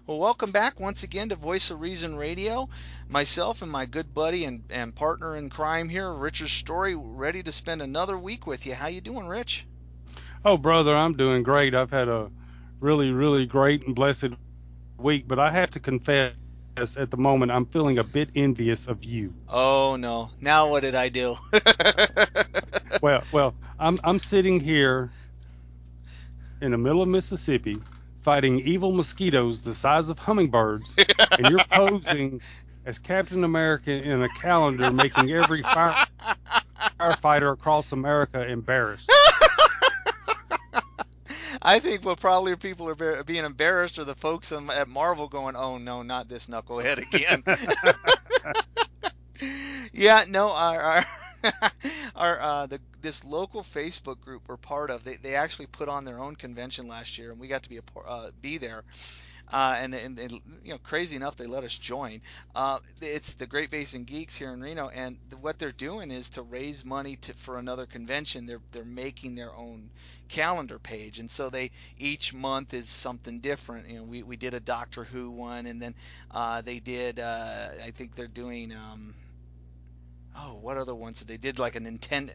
Well, welcome back once again to Voice of Reason Radio. Myself and my good buddy and partner in crime here, Richard Story, ready to spend another week with you. How you doing, Rich? Oh, brother, I'm doing great. I've had a really, really great and blessed week, but I have to confess at the moment I'm feeling a bit envious of you. Oh no. Now what did I do? I'm sitting here in the middle of Mississippi fighting evil mosquitoes the size of hummingbirds, and you're posing as Captain America in a calendar, making every firefighter across America embarrassed. I think what probably people are being embarrassed are the folks at Marvel going, "Oh no, not this knucklehead again." Yeah, no, our our this local Facebook group we're part of, they actually put on their own convention last year, and we got to be there. And crazy enough, they let us join. It's the Great Basin Geeks here in Reno, and what they're doing is to raise money for another convention. They're making their own calendar page, and so they each month is something different. We did a Doctor Who one, and then they did. I think they're doing. Oh, what other ones did they did like a Nintendo,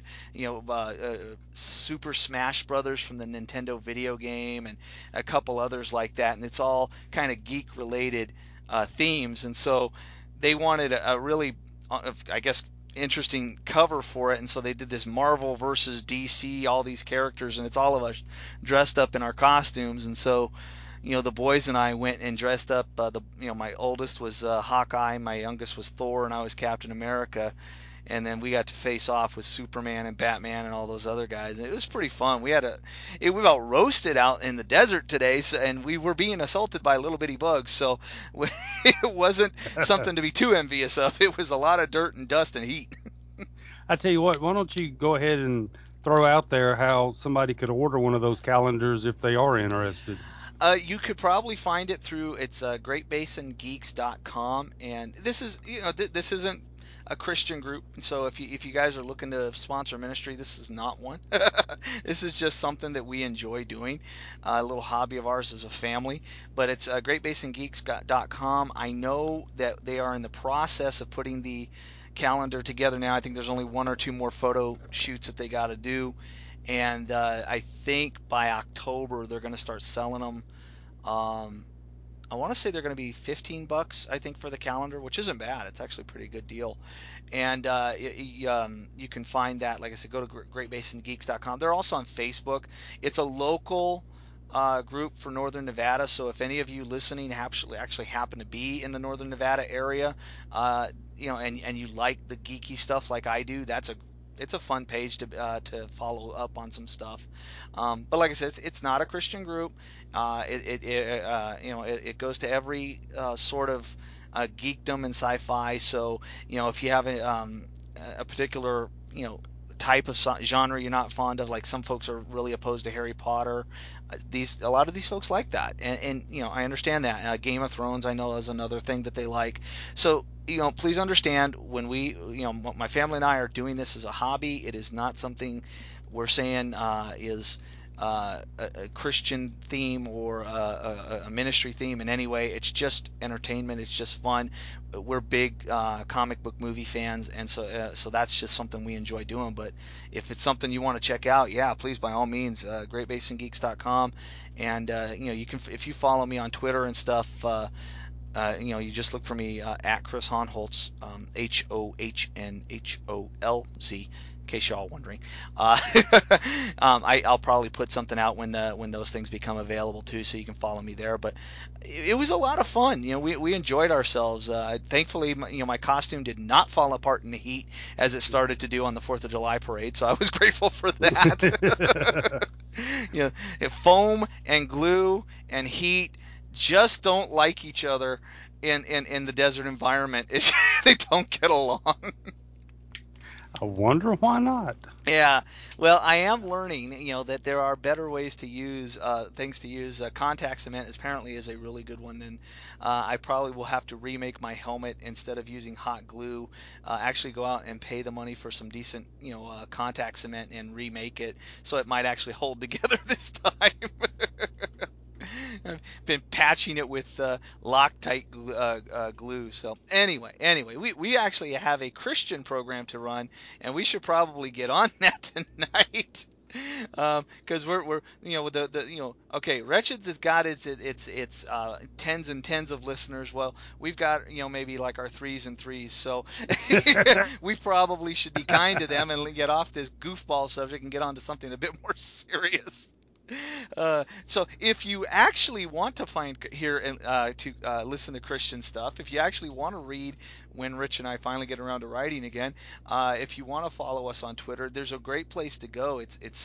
Super Smash Brothers from the Nintendo video game, and a couple others like that, and it's all kind of geek related themes, and so they wanted a really, I guess, interesting cover for it, and so they did this Marvel versus DC, all these characters, and it's all of us dressed up in our costumes, and so. The boys and I went and dressed up. My oldest was Hawkeye, my youngest was Thor, and I was Captain America, and then we got to face off with Superman and Batman and all those other guys. It was pretty fun. We about roasted out in the desert today, and we were being assaulted by little bitty bugs, so it wasn't something to be too envious of. It was a lot of dirt and dust and heat. I tell you what, why don't you go ahead and throw out there how somebody could order one of those calendars if they are interested? You could probably find it through it's greatbasingeeks.com, and this is this isn't a Christian group, and so if you guys are looking to sponsor ministry, this is not one. This is just something that we enjoy doing, a little hobby of ours as a family. But it's greatbasingeeks.com. I know that they are in the process of putting the calendar together now. I think there's only one or two more photo shoots that they got to do, and I think by October they're going to start selling them. um, I want to say they're going to be $15, I think, for the calendar, which isn't bad. It's actually a pretty good deal. And you can find that, like I said, go to greatbasingeeks.com. They're also on Facebook. It's a local group for Northern Nevada. So if any of you listening actually happen to be in the Northern Nevada area, uh, and you like the geeky stuff like I do, it's a fun page to follow up on some stuff. But like I said, it's not a Christian group. It goes to every sort of geekdom and sci-fi. So if you have a particular type of genre you're not fond of, like some folks are really opposed to Harry Potter. These A lot of these folks like that, and I understand that. Game of Thrones, I know, is another thing that they like. So please understand when my family and I are doing this as a hobby. It is not something we're saying is a Christian theme or a ministry theme in any way. It's just entertainment. It's just fun. We're big comic book movie fans, and so that's just something we enjoy doing. But if it's something you want to check out, yeah, please by all means, greatbasingeeks.com, and you can, if you follow me on Twitter and stuff. You just look for me at Chris Honholz, Hohnholz, in case y'all wondering. Uh, I'll probably put something out when those things become available too, so you can follow me there. But it was a lot of fun. We enjoyed ourselves. Thankfully, my costume did not fall apart in the heat as it started to do on the Fourth of July parade, so I was grateful for that. you Foam and glue and heat just don't like each other in the desert environment. They don't get along. I wonder why not. Yeah, well, I am learning, that there are better ways to use things to use. Contact cement apparently is a really good one. Then I probably will have to remake my helmet instead of using hot glue. Actually, go out and pay the money for some decent, contact cement and remake it so it might actually hold together this time. I've been patching it with Loctite glue. So anyway, we actually have a Christian program to run, and we should probably get on that tonight. Because we're with the okay, Wretcheds has got its tens and tens of listeners. Well, we've got maybe like our threes and threes, so we probably should be kind to them and get off this goofball subject and get on to something a bit more serious. So if you actually want to find here and to listen to Christian stuff, if you actually want to read when Rich and I finally get around to writing again, if you want to follow us on Twitter, there's a great place to go. It's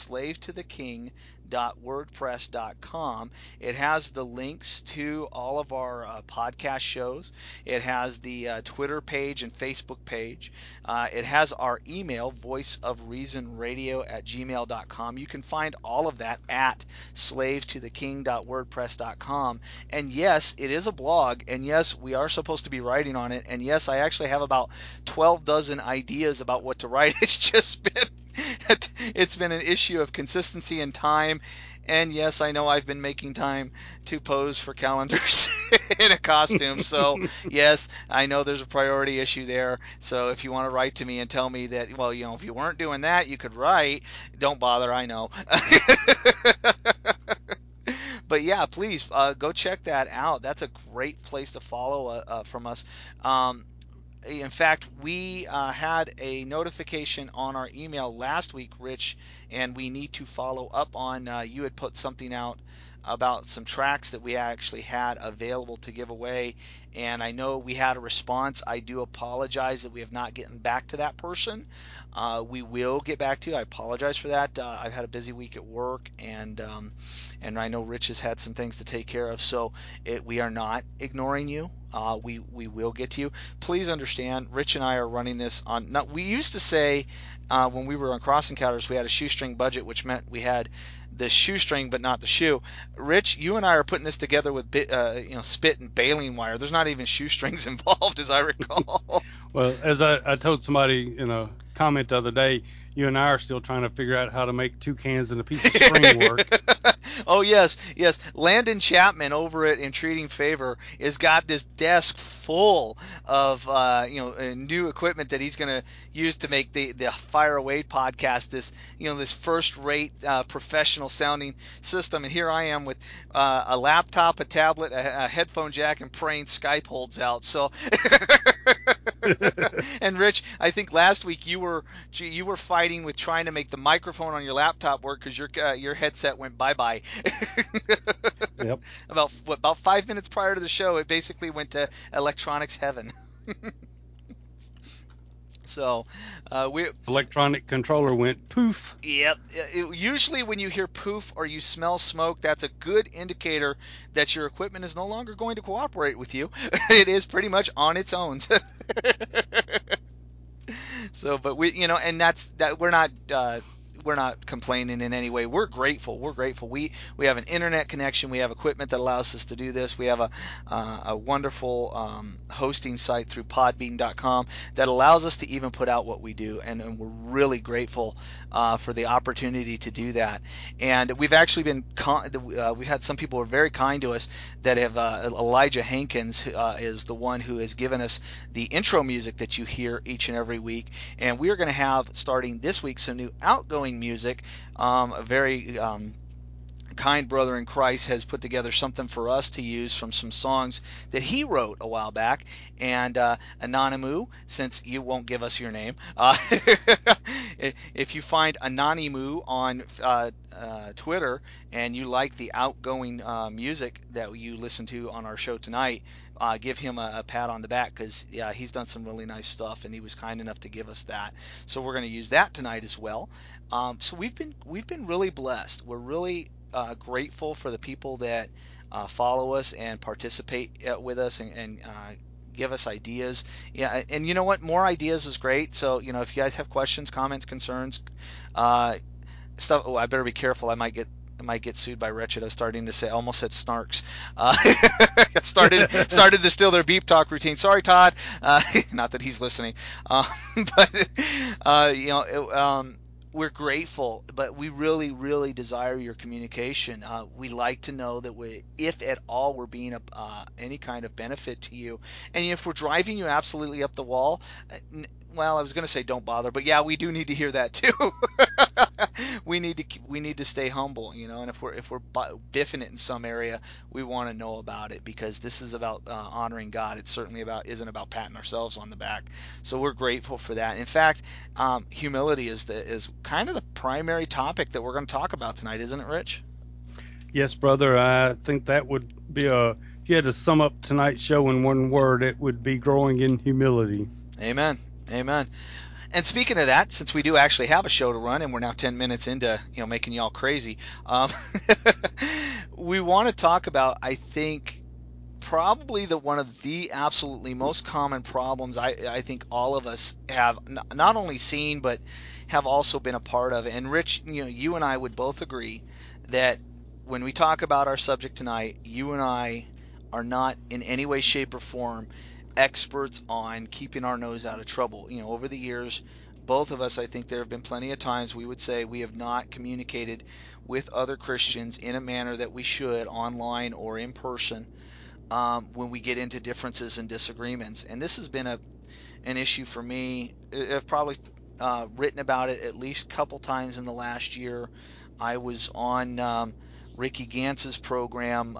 slavetotheking.wordpress.com. It has the links to all of our podcast shows. It has the Twitter page and Facebook page. It has our email, voiceofreasonradio@gmail.com. You can find all of that at slavetotheking.wordpress.com. And yes, it is a blog, and yes, we are supposed to be writing on it, and yes, I actually have about 12 dozen ideas about what to write. It's been an issue of consistency and time. And yes, I know I've been making time to pose for calendars in a costume. So yes, I know there's a priority issue there. So if you want to write to me and tell me that, well, if you weren't doing that, you could write. Don't bother. I know. But yeah, please go check that out. That's a great place to follow from us. In fact, we had a notification on our email last week, Rich, and we need to follow up on. You had put something out about some tracks that we actually had available to give away, and I know we had a response. I do apologize that we have not gotten back to that person. We will get back to you. I apologize for that. I've had a busy week at work, and I know Rich has had some things to take care of, so we are not ignoring you. We will get to you. Please understand, Rich and I are running this on. Not, we used to say when we were on Cross Encounters, we had a shoestring budget, which meant we had the shoestring but not the shoe. Rich, you and I are putting this together with spit and baling wire. There's not even shoestrings involved, as I recall. Well, as I told somebody in a comment the other day, you and I are still trying to figure out how to make two cans and a piece of string work. Oh yes, yes. Landon Chapman over at Entreating Favor has got this desk full of new equipment that he's going to use to make the Fire Away podcast. This first rate professional sounding system. And here I am with a laptop, a tablet, a headphone jack, and praying Skype holds out. So. And Rich, I think last week you were fighting with trying to make the microphone on your laptop work because your headset went bye bye. Yep. About 5 minutes prior to the show, it basically went to electronics heaven. So we Electronic controller went poof. Yep. Usually, when you hear poof or you smell smoke, that's a good indicator that your equipment is no longer going to cooperate with you. It is pretty much on its own. So, but and that's that. We're not complaining in any way. We're grateful. We're grateful. We have an internet connection. We have equipment that allows us to do this. We have a wonderful hosting site through Podbean.com that allows us to even put out what we do, and we're really grateful for the opportunity to do that. And we've actually been we've had some people who are very kind to us that have Elijah Hankins is the one who has given us the intro music that you hear each and every week, and we are going to have starting this week some new outgoing music. A very kind brother in Christ has put together something for us to use from some songs that he wrote a while back. And Anonymu, since you won't give us your name, if you find Anonymu on Twitter and you like the outgoing music that you listen to on our show tonight, give him a pat on the back because he's done some really nice stuff and he was kind enough to give us that. So we're going to use that tonight as well. So we've been really blessed. We're really grateful for the people that follow us and participate with us and give us ideas. Yeah, and you know what? More ideas is great. So if you guys have questions, comments, concerns, stuff. Oh, I better be careful. I might get sued by Wretched. I was starting to say, almost said snarks. Started to steal their beep talk routine. Sorry, Todd. Not that he's listening. But we're grateful, but we really, really desire your communication. We like to know that if at all, we're being any kind of benefit to you. And if we're driving you absolutely up the wall, well, I was going to say don't bother, but yeah, we do need to hear that too. We need to stay humble, and if we're biffing it in some area, we want to know about it, because this is about honoring God. It's certainly isn't about patting ourselves on the back. So we're grateful for that. In fact, humility is kind of the primary topic that we're going to talk about tonight, isn't it, Rich? Yes, brother, I think that would be if you had to sum up tonight's show in one word, it would be growing in humility. Amen. Amen. And speaking of that, since we do actually have a show to run, and we're now 10 minutes into making y'all crazy, we want to talk about, I think, probably one of the absolutely most common problems I think all of us have not only seen but have also been a part of. And Rich, you and I would both agree that when we talk about our subject tonight, you and I are not in any way, shape, or form experts on keeping our nose out of trouble. Over the years, both of us, I think there have been plenty of times we would say we have not communicated with other Christians in a manner that we should, online or in person, when we get into differences and disagreements. And this has been an issue for me. I've probably written about it at least a couple times in the last year. I was on Ricky Gantz's program,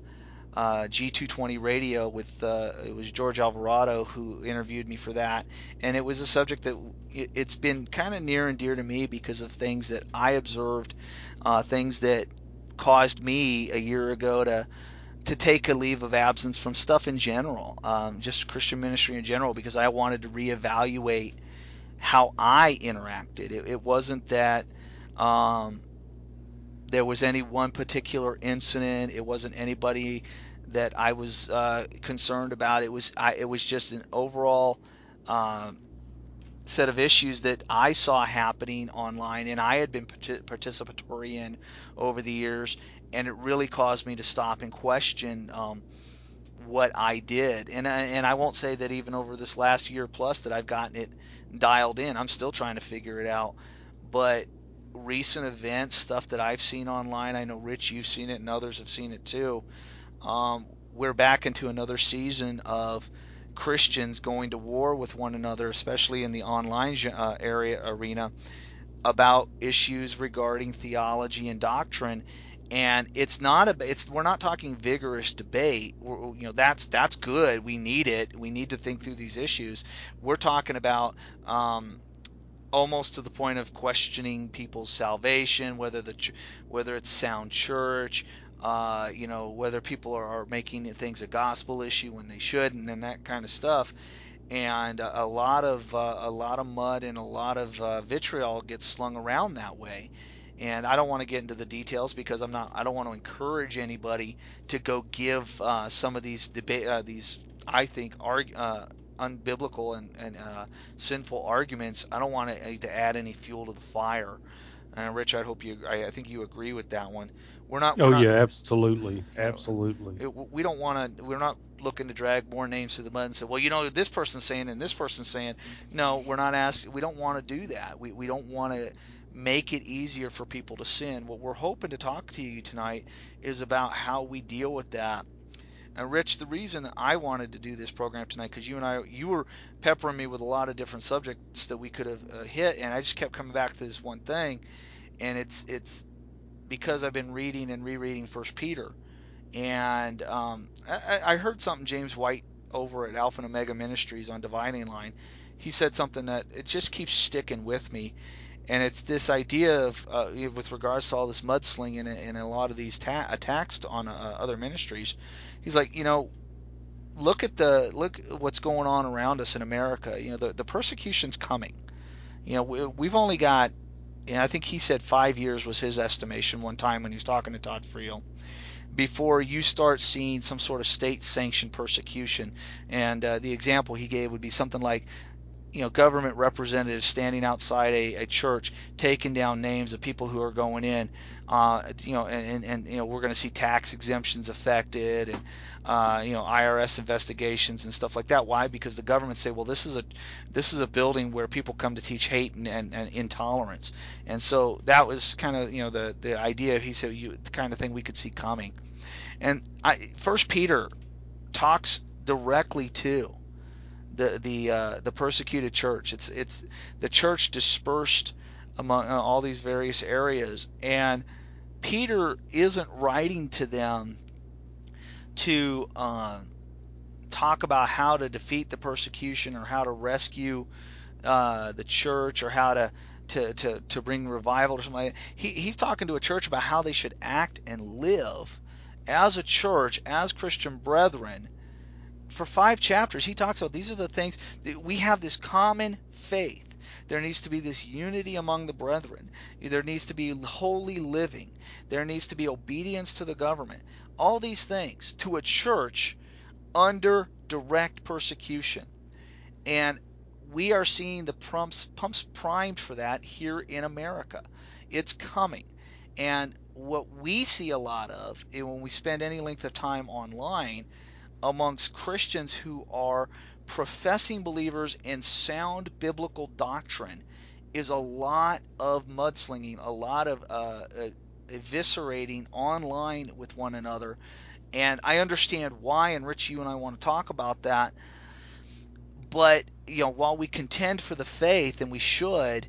G220 Radio, with it was George Alvarado who interviewed me for that, and it was a subject that it's been kind of near and dear to me because of things that I observed, things that caused me a year ago to take a leave of absence from stuff in general, just Christian ministry in general, because I wanted to reevaluate how I interacted. It wasn't that um, there was any one particular incident. It wasn't anybody that I was concerned about. It was just an overall um, set of issues that I saw happening online, and I had been participatory in over the years, and it really caused me to stop and question what I did. And I won't say that even over this last year plus that I've gotten it dialed in. I'm still trying to figure it out. But recent events, stuff that I've seen online, I know Rich, you've seen it, and others have seen it too. We're back into another season of Christians going to war with one another, especially in the online arena, about issues regarding theology and doctrine. And we're not talking vigorous debate. That's good. We need it. We need to think through these issues. We're talking about almost to the point of questioning people's salvation, whether it's sound church, whether people are making things a gospel issue when they shouldn't, and that kind of stuff. And a lot of mud and a lot of vitriol gets slung around that way. And I don't want to get into the details because I don't want to encourage anybody to go give some of these these, I think, unbiblical and sinful arguments. I don't want to add any fuel to the fire. Rich, I think you agree with that one. We're not we're Oh not yeah, absolutely, you know absolutely. we don't want to. We're not looking to drag more names to the mud and say, well, this person's saying and this person's saying. No, we're not asking. We don't want to do that. We don't want to make it easier for people to sin. What we're hoping to talk to you tonight is about how we deal with that. And Rich, the reason I wanted to do this program tonight, because you were peppering me with a lot of different subjects that we could have hit, and I just kept coming back to this one thing, and it's because I've been reading and rereading First Peter. And I heard something James White over at Alpha and Omega Ministries on Dividing Line. He said something that it just keeps sticking with me, and it's this idea of with regards to all this mudslinging and a lot of these attacks on other ministries. He's like, look at what's going on around us in America. The persecution's coming. We've only got, I think he said 5 years was his estimation one time when he was talking to Todd Friel, before you start seeing some sort of state sanctioned persecution. And the example he gave would be something like, government representatives standing outside a church, taking down names of people who are going in, and we're going to see tax exemptions affected, and IRS investigations and stuff like that. Why? Because the government say, well, this is a building where people come to teach hate and intolerance. And so that was kind of the idea. He said the kind of thing we could see coming. And First Peter talks directly to the persecuted church. It's the church dispersed among all these various areas, and Peter isn't writing to them to talk about how to defeat the persecution or how to rescue the church or how to bring revival or something like that. He's talking to a church about how they should act and live as a church, as Christian brethren. For 5 chapters, he talks about these are the things that we have this common faith. There needs to be this unity among the brethren. There needs to be holy living. There needs to be obedience to the government. All these things to a church under direct persecution. And we are seeing the pumps primed for that here in America. It's coming. And what we see a lot of when we spend any length of time online amongst Christians who are professing believers in sound biblical doctrine is a lot of mudslinging, a lot of eviscerating online with one another. And I understand why, and Rich, you and I want to talk about that. But while we contend for the faith, and we should,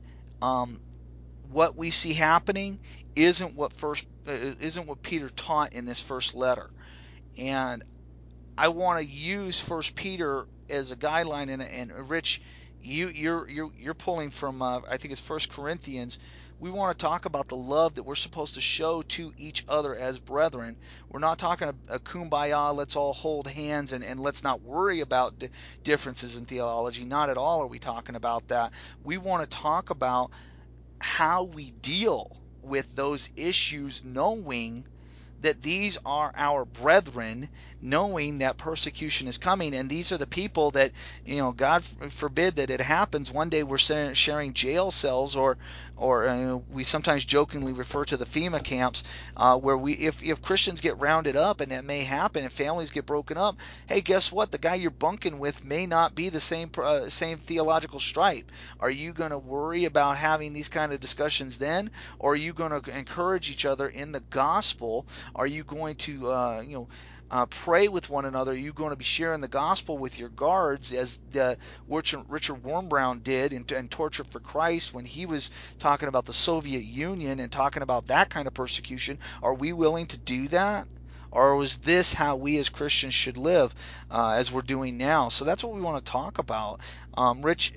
what we see happening isn't what Peter taught in this first letter. And I want to use First Peter as a guideline, and Rich, you're pulling from I think it's First Corinthians. We want to talk about the love that we're supposed to show to each other as brethren. We're not talking a kumbaya, let's all hold hands and let's not worry about differences in theology. Not at all are we talking about that. We want to talk about how we deal with those issues, knowing that these are our brethren, knowing that persecution is coming. And these are the people that, God forbid that it happens. One day we're sharing jail cells, or we sometimes jokingly refer to the FEMA camps, where if Christians get rounded up, and that may happen, and families get broken up, hey, guess what? The guy you're bunking with may not be the same theological stripe. Are you going to worry about having these kind of discussions then, or are you going to encourage each other in the gospel? Are you going to pray with one another? Are you going to be sharing the gospel with your guards, as Richard Wurmbrand did in Torture for Christ when he was talking about the Soviet Union and talking about that kind of persecution? Are we willing to do that? Or was this how we as Christians should live, as we're doing now? So that's what we want to talk about. Rich,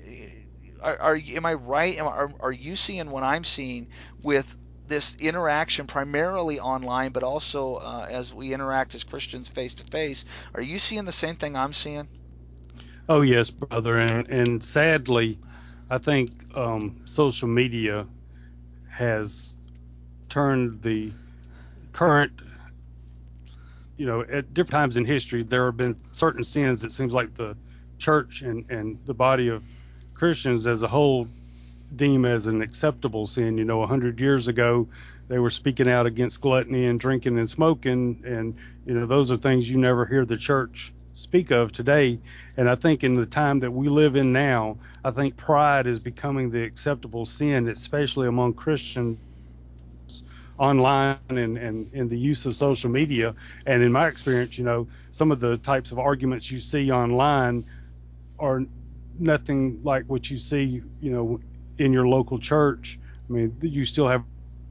am I right? Are you seeing what I'm seeing with this interaction, primarily online, but also as we interact as Christians face to face? Are you seeing the same thing I'm seeing? Oh yes, brother, and sadly, I think social media has turned the current, at different times in history, there have been certain sins that seems like the church and the body of Christians as a whole deem as an acceptable sin. 100 years ago, they were speaking out against gluttony and drinking and smoking, and those are things you never hear the church speak of today. And I think in the time that we live in now, I think pride is becoming the acceptable sin, especially among Christians online and in the use of social media. And in my experience, some of the types of arguments you see online are nothing like what you see, in your local church. I mean, you still have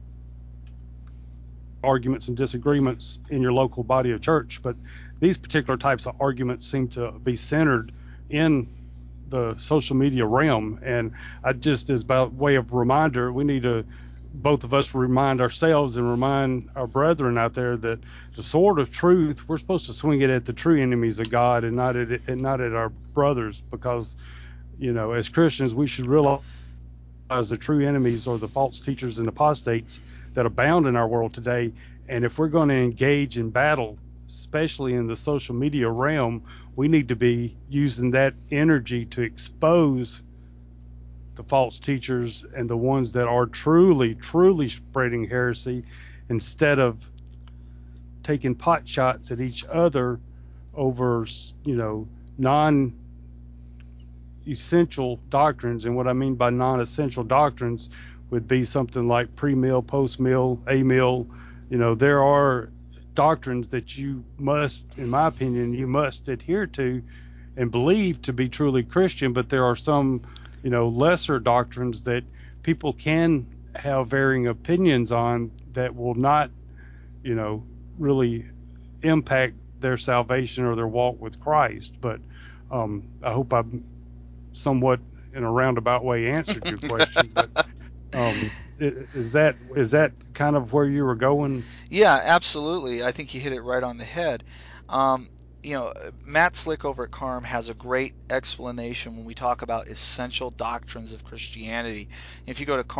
arguments and disagreements in your local body of church, but these particular types of arguments seem to be centered in the social media realm. And I just, as by way of reminder, we need to, both of us, remind ourselves and remind our brethren out there that the sword of truth, we're supposed to swing it at the true enemies of God, and not at our brothers, because as Christians we should realize the true enemies are the false teachers and apostates that abound in our world today. And if we're going to engage in battle, especially in the social media realm, we need to be using that energy to expose the false teachers and the ones that are truly spreading heresy, instead of taking pot shots at each other over, non essential doctrines. And what I mean by non essential doctrines would be something like pre meal, post meal, a meal. There are doctrines that you must, in my opinion, you must adhere to and believe to be truly Christian, but there are some, lesser doctrines that people can have varying opinions on that will not, really impact their salvation or their walk with Christ. But I hope I've somewhat in a roundabout way answered your question. But is that kind of where you were going? Yeah, absolutely. I think you hit it right on the head. Um, you know, Matt Slick over at Carm has a great explanation when we talk about essential doctrines of Christianity. If you go to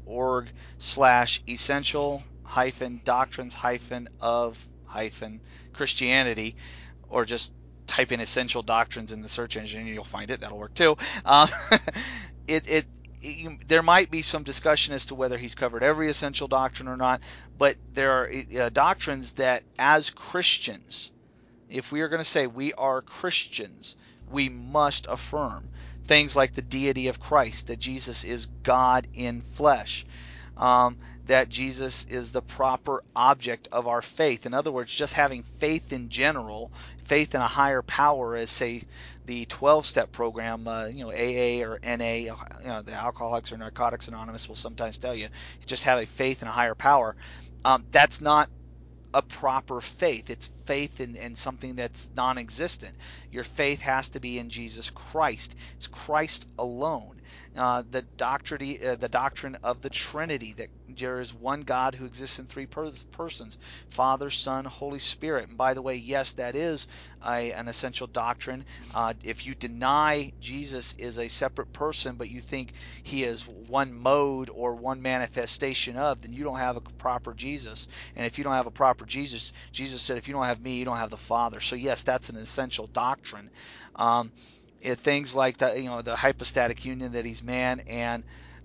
carm.org/essential doctrines of Christianity, or just type in essential doctrines in the search engine and you'll find it. That'll work too. Um, it, it there might be some discussion as to whether he's covered every essential doctrine or not, but there are doctrines that, as Christians, if we are going to say we are Christians, we must affirm things like the deity of Christ, that Jesus is God in flesh, that Jesus is the proper object of our faith. In other words, just having faith in general, faith in a higher power, as say the 12-step program, AA or NA, the Alcoholics or Narcotics Anonymous will sometimes tell you, just have a faith in a higher power. That's not a proper faith. It's faith in something that's non-existent. Your faith has to be in Jesus Christ. It's Christ alone. The doctrine of the Trinity, that there is one God who exists in three persons, Father, Son, Holy Spirit. And by the way, yes, that is an essential doctrine. If you deny Jesus is a separate person, but you think he is one mode or one manifestation of, then you don't have a proper Jesus. And if you don't have a proper Jesus, Jesus said, if you don't have me, you don't have the Father. So yes, that's an essential doctrine. Um, Things like the hypostatic union, that he's man and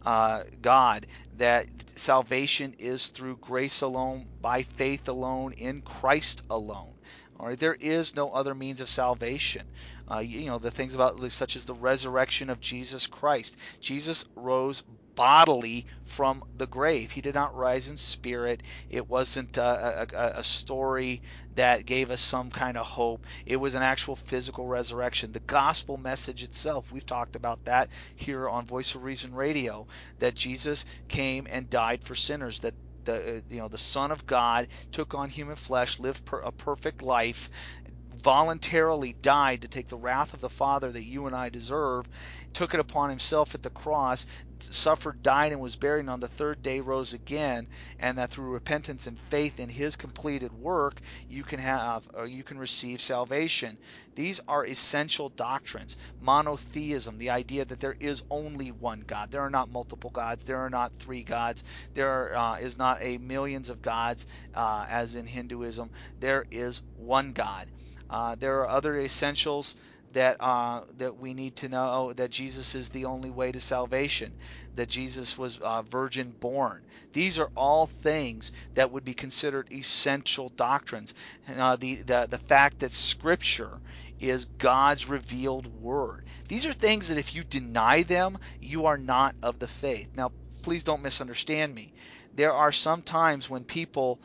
God, that salvation is through grace alone, by faith alone, in Christ alone. All right, there is no other means of salvation. The things about such as the resurrection of Jesus Christ. Jesus rose bodily from the grave. He did not rise in spirit. It wasn't a story that gave us some kind of hope. It was an actual physical resurrection. The gospel message itself, we've talked about that here on Voice of Reason Radio, that Jesus came and died for sinners, that the Son of God took on human flesh, lived a perfect life, voluntarily died to take the wrath of the Father that you and I deserve, took it upon himself at the cross, suffered, died, and was buried, and on the third day rose again, and that through repentance and faith in his completed work, you can receive salvation. These are essential doctrines. Monotheism, the idea that there is only one God. There are not multiple gods. There are not three gods. Is not a millions of gods, as in Hinduism. There is one God. There are other essentials that we need to know: that Jesus is the only way to salvation, that Jesus was virgin born. These are all things that would be considered essential doctrines. The fact that Scripture is God's revealed word. These are things that if you deny them, you are not of the faith. Now, please don't misunderstand me. There are some times when people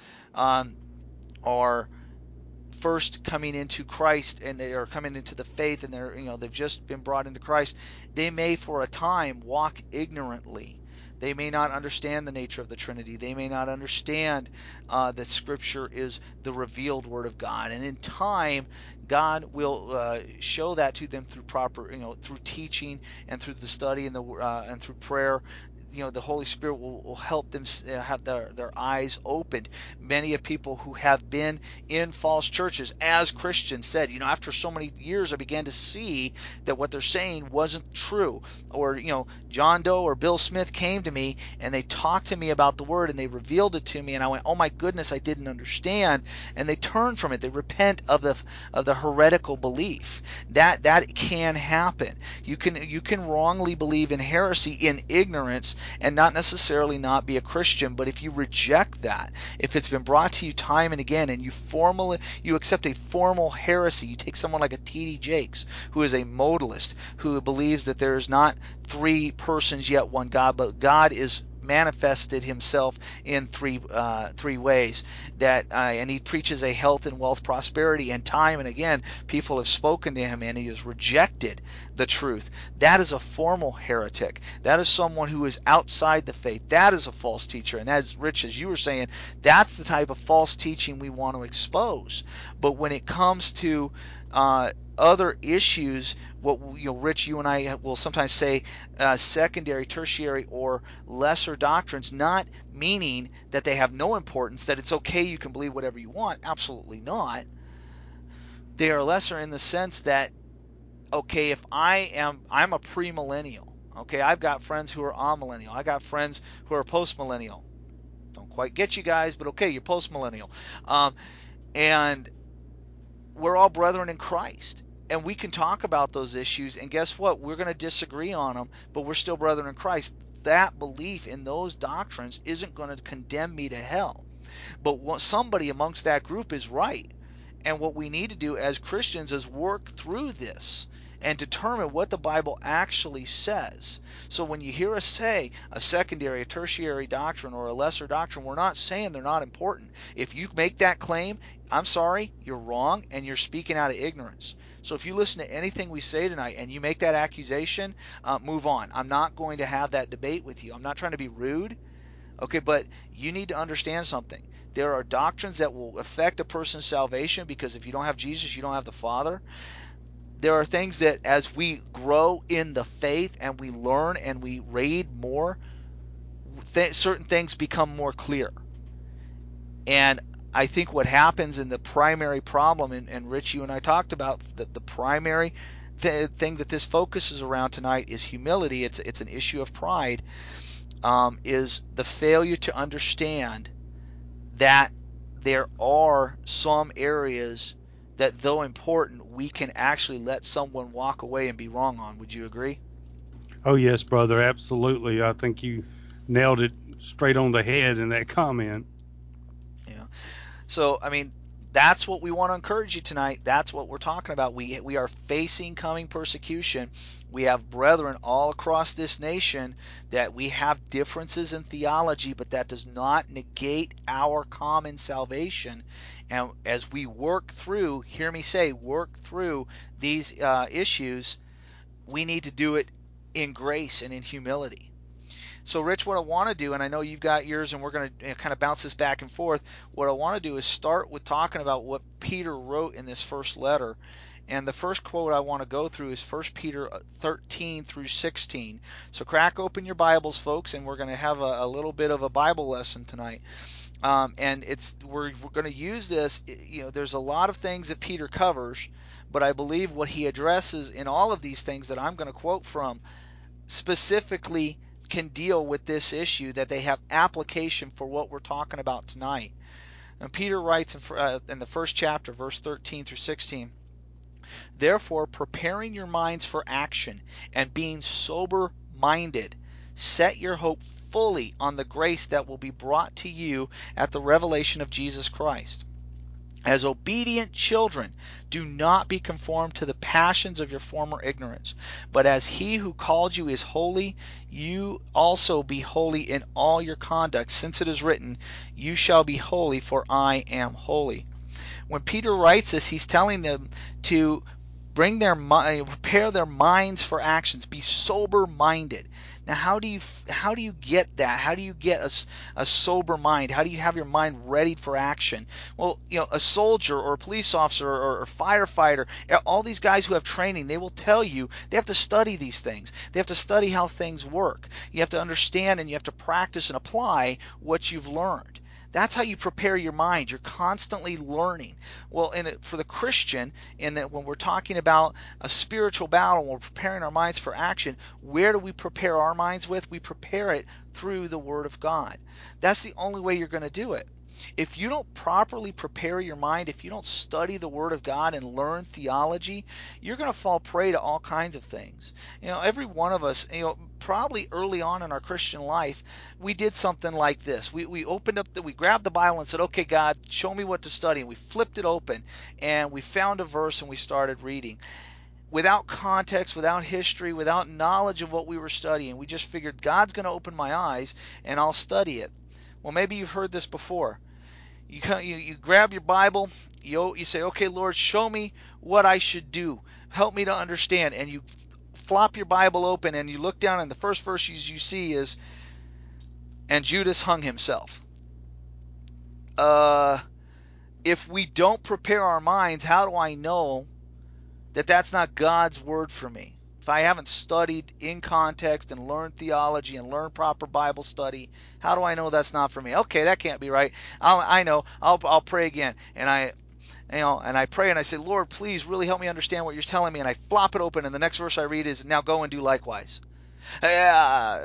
are first coming into Christ, and they are coming into the faith, and they've just been brought into Christ. They may for a time walk ignorantly. They may not understand the nature of the Trinity. They may not understand that Scripture is the revealed Word of God. And in time, God will show that to them through through teaching and through the study and through prayer. The Holy Spirit will help them have their eyes opened. Many of people who have been in false churches, as Christians, said, after so many years, I began to see that what they're saying wasn't true. Or, John Doe or Bill Smith came to me and they talked to me about the word and they revealed it to me, and I went, oh my goodness, I didn't understand. And they turn from it. They repent of the heretical belief. That can happen. You can wrongly believe in heresy in ignorance and not necessarily not be a Christian. But if you reject that, if it's been brought to you time and again, and you accept a formal heresy, you take someone like a T.D. Jakes, who is a modalist, who believes that there is not three persons yet one God, but God is manifested himself in three ways, and he preaches a health and wealth prosperity, and time and again people have spoken to him and he has rejected the truth. That is a formal heretic. That is someone who is outside the faith. That is a false teacher. And as Rich, as you were saying, that's the type of false teaching we want to expose. But when it comes to other issues, what Rich, you and I will sometimes say secondary, tertiary, or lesser doctrines, not meaning that they have no importance, that it's okay, you can believe whatever you want. Absolutely not. They are lesser in the sense that, okay, if I'm a premillennial. Okay, I've got friends who are amillennial. I got friends who are postmillennial. Don't quite get you guys, but okay, you're postmillennial. And we're all brethren in Christ. And we can talk about those issues, and guess what? We're going to disagree on them, but we're still brethren in Christ. That belief in those doctrines isn't going to condemn me to hell. But somebody amongst that group is right. And what we need to do as Christians is work through this and determine what the Bible actually says. So when you hear us say a secondary, a tertiary doctrine, or a lesser doctrine, we're not saying they're not important. If you make that claim, I'm sorry, you're wrong, and you're speaking out of ignorance. So if you listen to anything we say tonight and you make that accusation, move on. I'm not going to have that debate with you. I'm not trying to be rude. Okay, but you need to understand something. There are doctrines that will affect a person's salvation, because if you don't have Jesus, you don't have the Father. There are things that as we grow in the faith and we learn and we read more, certain things become more clear. And I think what happens in the primary problem, and Rich, you and I talked about the primary thing that this focuses around tonight is humility. It's an issue of pride. Is the failure to understand that there are some areas that, though important, we can actually let someone walk away and be wrong on. Would you agree? Oh, yes, brother, absolutely. I think you nailed it straight on the head in that comment. Yeah. So, I mean, that's what we want to encourage you tonight. That's what we're talking about. We are facing coming persecution. We have brethren all across this nation that we have differences in theology, but that does not negate our common salvation. And as we work through, hear me say, work through these issues, we need to do it in grace and in humility. So, Rich, what I want to do, and I know you've got yours, and we're going to kind of bounce this back and forth. What I want to do is start with talking about what Peter wrote in this first letter. And the first quote I want to go through is 1 Peter 13 through 16. So crack open your Bibles, folks, and we're going to have a little bit of a Bible lesson tonight. And we're going to use this. There's a lot of things that Peter covers, but I believe what he addresses in all of these things that I'm going to quote from specifically can deal with this issue, that they have application for what we're talking about tonight. And Peter writes in the first chapter, verse 13 through 16, therefore, preparing your minds for action and being sober minded, set your hope fully on the grace that will be brought to you at the revelation of Jesus Christ. As obedient children, do not be conformed to the passions of your former ignorance, but as he who called you is holy, you also be holy in all your conduct, since it is written, you shall be holy, for I am holy. When Peter writes this, he's telling them to prepare their minds for actions, be sober minded. Now, how do you get that? How do you get a sober mind? How do you have your mind ready for action? Well, a soldier or a police officer or firefighter, all these guys who have training, they will tell you they have to study these things. They have to study how things work. You have to understand, and you have to practice and apply what you've learned. That's how you prepare your mind. You're constantly learning. Well, for the Christian, in that when we're talking about a spiritual battle, when we're preparing our minds for action, where do we prepare our minds with? We prepare it through the Word of God. That's the only way you're going to do it. If you don't properly prepare your mind, if you don't study the Word of God and learn theology, you're going to fall prey to all kinds of things. Every one of us, probably early on in our Christian life, we did something like this. We opened up, we grabbed the Bible and said, okay, God, show me what to study. And we flipped it open and we found a verse and we started reading. Without context, without history, without knowledge of what we were studying, we just figured God's going to open my eyes and I'll study it. Well, maybe you've heard this before. You grab your Bible, you say, okay, Lord, show me what I should do. Help me to understand. And you flop your Bible open and you look down, and the first verse you see is, and Judas hung himself. If we don't prepare our minds, how do I know that that's not God's word for me? If I haven't studied in context and learned theology and learned proper Bible study, how do I know that's not for me? Okay, that can't be right. I know. I'll pray again, and I pray and I say, Lord, please really help me understand what you're telling me. And I flop it open, and the next verse I read is, now go and do likewise. Uh,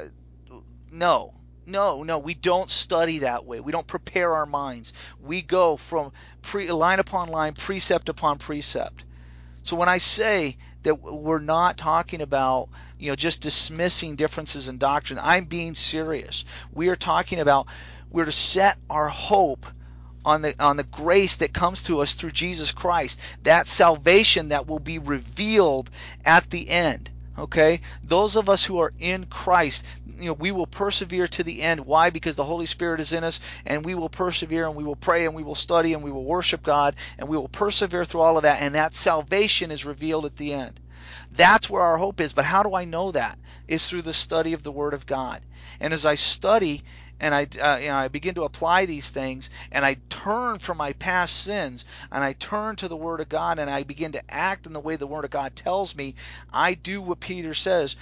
no, no, we don't study that way. We don't prepare our minds. We go from line upon line, precept upon precept. So when I say that we're not talking about, just dismissing differences in doctrine, I'm being serious. We are talking about, we're to set our hope on the grace that comes to us through Jesus Christ, that salvation that will be revealed at the end. Okay, those of us who are in Christ, we will persevere to the end. Why? Because the Holy Spirit is in us, and we will persevere, and we will pray, and we will study, and we will worship God, and we will persevere through all of that, and that salvation is revealed at the end. That's where our hope is. But how do I know that? Is through the study of the Word of God. And as I study and I begin to apply these things, and I turn from my past sins, and I turn to the Word of God, and I begin to act in the way the Word of God tells me, I do what Peter says.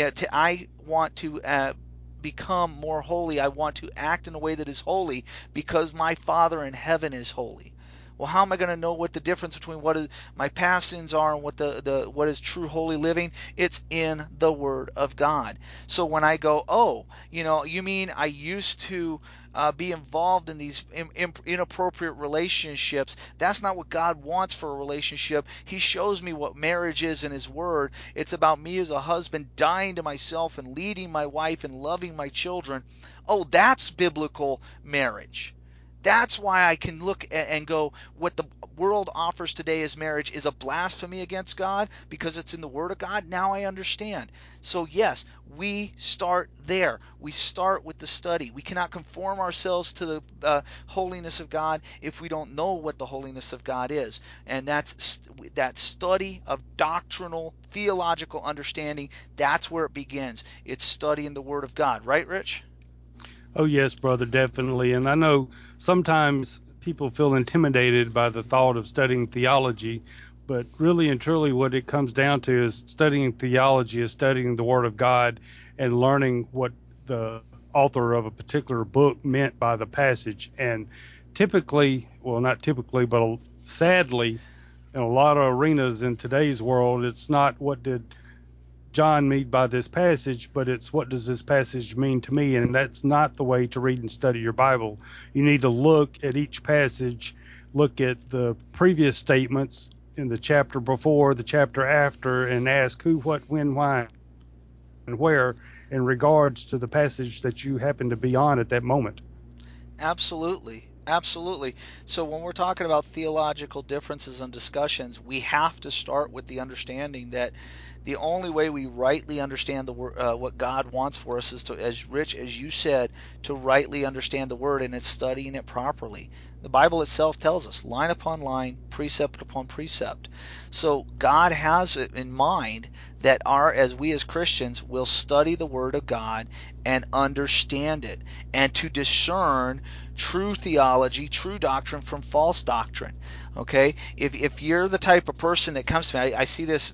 I want to become more holy. I want to act in a way that is holy because my Father in heaven is holy. Well, how am I going to know what the difference between what my past sins are and what is true holy living? It's in the Word of God. So when I go, oh, you mean I used to be involved in these inappropriate relationships? That's not what God wants for a relationship. He shows me what marriage is in His Word. It's about me as a husband dying to myself and leading my wife and loving my children. Oh, that's biblical marriage. That's why I can look and go, what the world offers today as marriage is a blasphemy against God because it's in the Word of God. Now I understand. So, yes, we start there. We start with the study. We cannot conform ourselves to the holiness of God if we don't know what the holiness of God is. And that's that study of doctrinal, theological understanding. That's where it begins. It's studying the Word of God. Right, Rich? Oh, yes, brother, definitely. And I know sometimes people feel intimidated by the thought of studying theology, but really and truly what it comes down to is studying theology is studying the Word of God and learning what the author of a particular book meant by the passage. And typically, well, not typically, but sadly, in a lot of arenas in today's world, it's not what did John mean by this passage, but it's what does this passage mean to me? And that's not the way to read and study your Bible. You need to look at each passage, look at the previous statements in the chapter before, the chapter after, and ask who, what, when, why, and where in regards to the passage that you happen to be on at that moment. Absolutely. Absolutely. So when we're talking about theological differences and discussions, we have to start with the understanding that the only way we rightly understand what God wants for us is to, as Rich as you said, to rightly understand the Word, and it's studying it properly. The Bible itself tells us, line upon line, precept upon precept. So God has it in mind that as we as Christians will study the Word of God and understand it, and to discern true theology, true doctrine from false doctrine. Okay, if you're the type of person that comes to me, I see this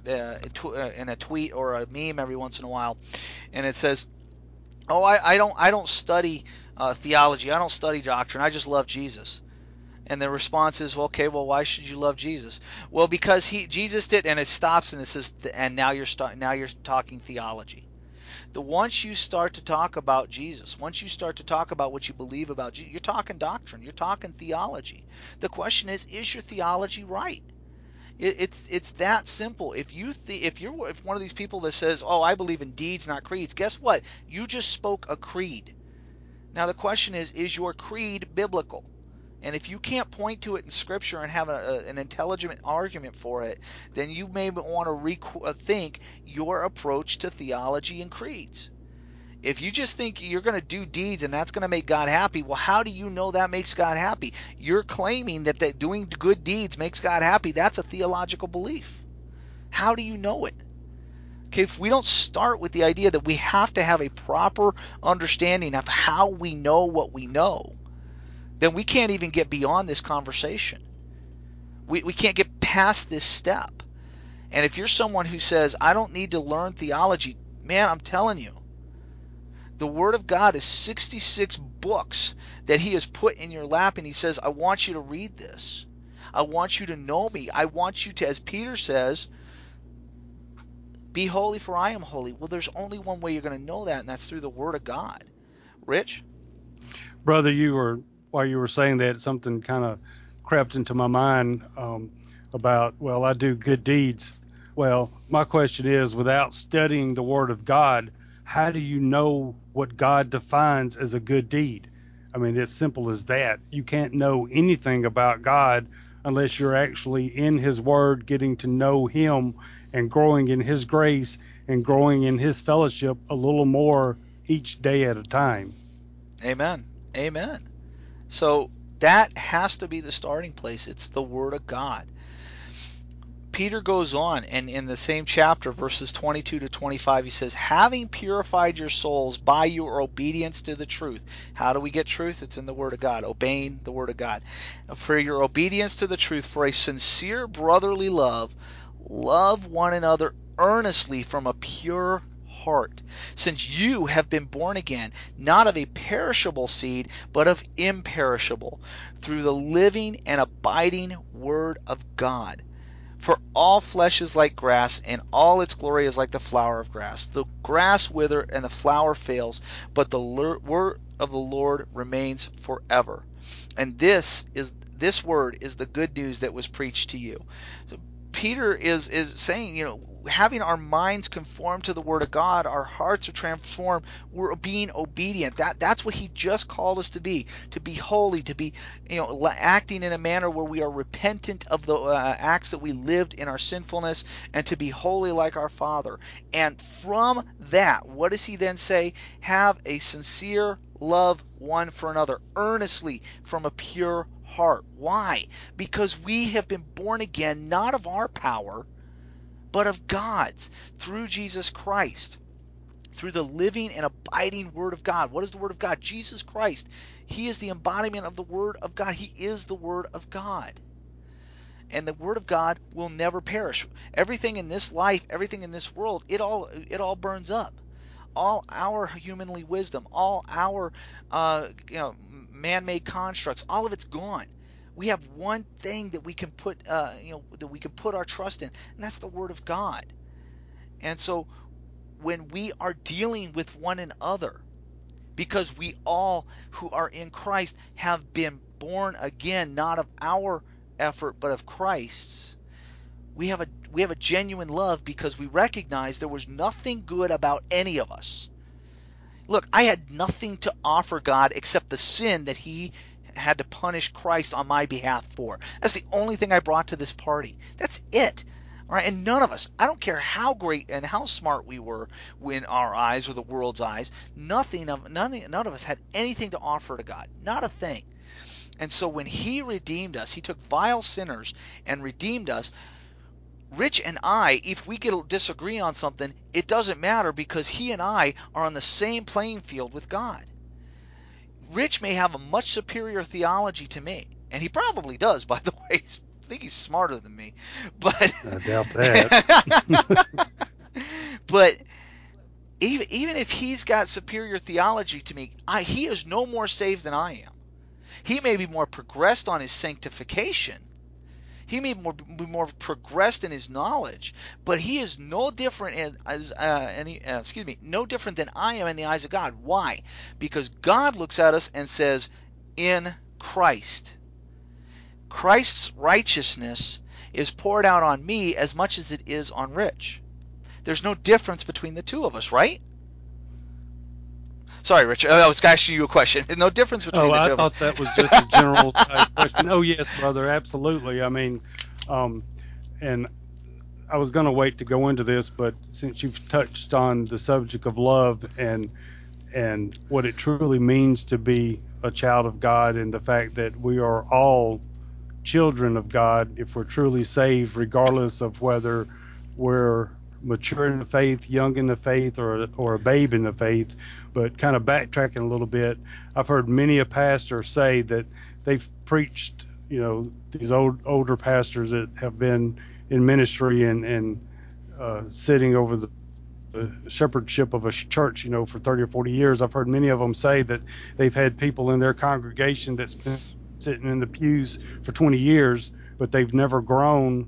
in a tweet or a meme every once in a while, and it says, "Oh, I don't study theology. I don't study doctrine. I just love Jesus." And the response is, well, okay, well, why should you love Jesus? Well, because Jesus did, and it stops and it says, and now you're talking theology. Once you start to talk about Jesus, once you start to talk about what you believe about Jesus, you're talking doctrine, you're talking theology. The question is your theology right? It's that simple. If one of these people that says, "Oh, I believe in deeds, not creeds," guess what? You just spoke a creed. Now the question is your creed biblical? And if you can't point to it in Scripture and have an intelligent argument for it, then you may want to rethink your approach to theology and creeds. If you just think you're going to do deeds and that's going to make God happy, well, how do you know that makes God happy? You're claiming that doing good deeds makes God happy. That's a theological belief. How do you know it? Okay, if we don't start with the idea that we have to have a proper understanding of how we know what we know, then we can't even get beyond this conversation. We can't get past this step. And if you're someone who says, I don't need to learn theology, man, I'm telling you, the Word of God is 66 books that He has put in your lap, and He says, I want you to read this. I want you to know me. I want you to, as Peter says, be holy for I am holy. Well, there's only one way you're going to know that, and that's through the Word of God. Rich? Brother, while you were saying that, something kind of crept into my mind about, well, I do good deeds. Well, my question is, without studying the Word of God, how do you know what God defines as a good deed? I mean, it's simple as that. You can't know anything about God unless you're actually in His Word, getting to know Him and growing in His grace and growing in His fellowship a little more each day at a time. Amen. Amen. So that has to be the starting place. It's the Word of God. Peter goes on, and in the same chapter, verses 22 to 25, he says, having purified your souls by your obedience to the truth. How do we get truth? It's in the Word of God, obeying the Word of God. For your obedience to the truth, for a sincere brotherly love, love one another earnestly from a pure heart, since you have been born again, not of a perishable seed, but of imperishable, through the living and abiding Word of God. For all flesh is like grass, and all its glory is like the flower of grass. The grass withers and the flower fails, but the word of the Lord remains forever. And this word is the good news that was preached to you. So Peter is saying, having our minds conformed to the Word of God, our hearts are transformed. We're being obedient. That's what He just called us to be holy, to be, acting in a manner where we are repentant of the acts that we lived in our sinfulness, and to be holy like our Father. And from that, what does He then say? Have a sincere love one for another, earnestly from a pure heart. Why? Because we have been born again, not of our power, but of God's, through Jesus Christ, through the living and abiding Word of God. What is the Word of God? Jesus Christ. He is the embodiment of the Word of God. He is the Word of God. And the Word of God will never perish. Everything in this life, everything in this world, it all burns up. All our humanly wisdom, all our man-made constructs, all of it's gone. We have one thing that we can put our trust in, and that's the Word of God. And so when we are dealing with one another, because we all who are in Christ have been born again, not of our effort, but of Christ's, we have a genuine love, because we recognize there was nothing good about any of us. Look, I had nothing to offer God except the sin that He had to punish Christ on my behalf for. That's the only thing I brought to this party. That's it. All right, and none of us, I don't care how great and how smart we were in our eyes or the world's eyes, none of us had anything to offer to God. Not a thing. And so when He redeemed us, He took vile sinners and redeemed us. Rich and I, if we could disagree on something, it doesn't matter, because he and I are on the same playing field with God. Rich may have a much superior theology to me, and he probably does, by the way. I think he's smarter than me. But I doubt that. but even if he's got superior theology to me, he is no more saved than I am. He may be more progressed on his sanctification. He may be more progressed in his knowledge, but he is no different no different than I am in the eyes of God. Why? Because God looks at us and says, "In Christ, Christ's righteousness is poured out on me as much as it is on Rich." There's no difference between the two of us, right? Sorry, Rich. I was asking you a question. No difference Oh, between the I two of thought that was us. just a general type question. Oh, yes, brother, absolutely. I mean, um, and I was going to wait to go into this, but since you've touched on the subject of love and what it truly means to be a child of God, and the fact that we are all children of God if we're truly saved, regardless of whether we're mature in the faith, young in the faith, or a babe in the faith. But kind of backtracking a little bit, I've heard many a pastor say that they've preached, these older pastors that have been in ministry and sitting over the shepherdship of a church, for 30 or 40 years. I've heard many of them say that they've had people in their congregation that's been sitting in the pews for 20 years, but they've never grown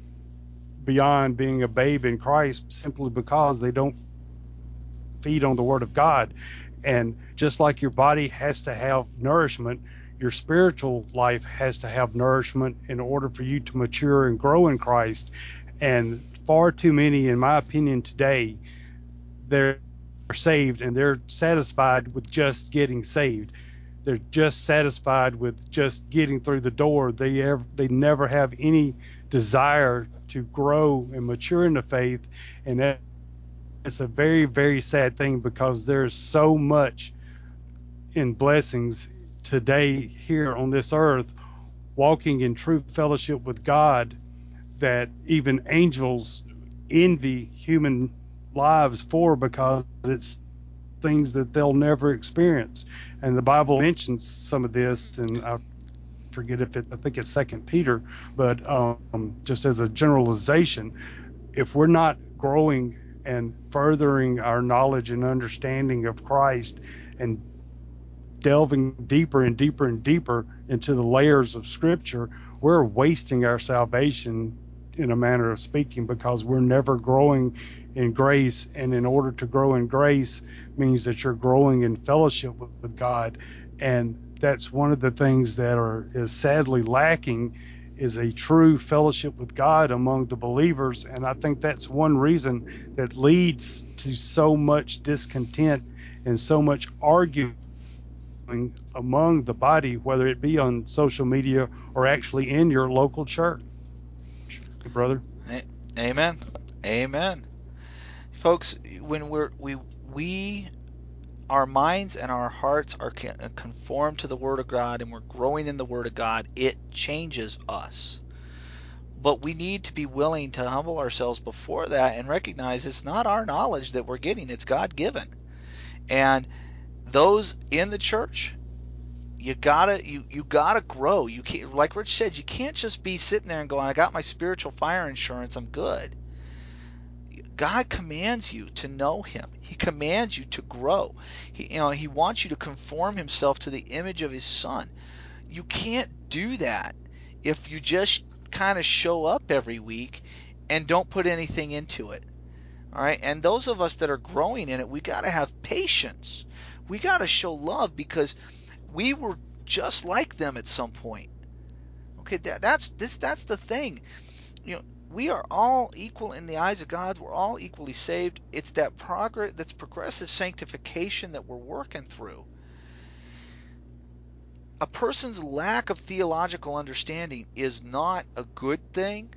beyond being a babe in Christ simply because they don't feed on the Word of God. And just like your body has to have nourishment, your spiritual life has to have nourishment in order for you to mature and grow in Christ. And far too many, in my opinion, today, they're saved and they're satisfied with just getting saved. They're just satisfied with just getting through the door. They never have any desire to grow and mature in the faith, and that's a very, very sad thing, because there's so much in blessings today here on this earth, walking in true fellowship with God, that even angels envy human lives for, because it's things that they'll never experience. And the Bible mentions some of this, and I forget I think it's Second Peter, but just as a generalization, if we're not growing and furthering our knowledge and understanding of Christ and delving deeper and deeper and deeper into the layers of Scripture, we're wasting our salvation, in a manner of speaking, because we're never growing in grace. And in order to grow in grace means that you're growing in fellowship with God. And that's one of the things that is sadly lacking, is a true fellowship with God among the believers. And I think that's one reason that leads to so much discontent and so much arguing among the body, whether it be on social media or actually in your local church, brother. Amen. Amen. Folks, when we our minds and our hearts are conformed to the Word of God, and we're growing in the Word of God, it changes us. But we need to be willing to humble ourselves before that and recognize it's not our knowledge that we're getting, it's God given. And those in the church, you gotta grow. You can't, like Rich said, you can't just be sitting there and going, "I got my spiritual fire insurance, I'm good." God commands you to know Him. He commands you to grow. He wants you to conform Himself to the image of His Son. You can't do that if you just kind of show up every week and don't put anything into it. All right. And those of us that are growing in it, we got to have patience. We got to show love, because we were just like them at some point. Okay. That's the thing. You know, we are all equal in the eyes of God. We're all equally saved. It's that that's progressive sanctification that we're working through. A person's lack of theological understanding is not a good thing.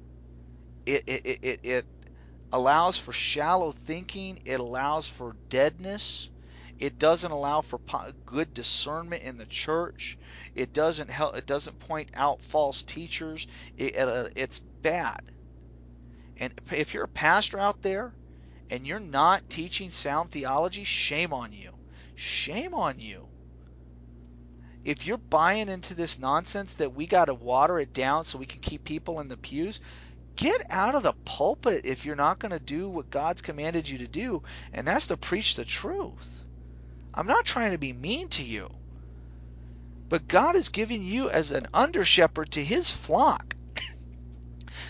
It allows for shallow thinking. It allows for deadness. It doesn't allow for good discernment in the church. It doesn't help. It doesn't point out false teachers. It's bad. And if you're a pastor out there and you're not teaching sound theology, shame on you. Shame on you. If you're buying into this nonsense that we got to water it down so we can keep people in the pews, get out of the pulpit if you're not going to do what God's commanded you to do, and that's to preach the truth. I'm not trying to be mean to you, but God is giving you as an under shepherd to His flock.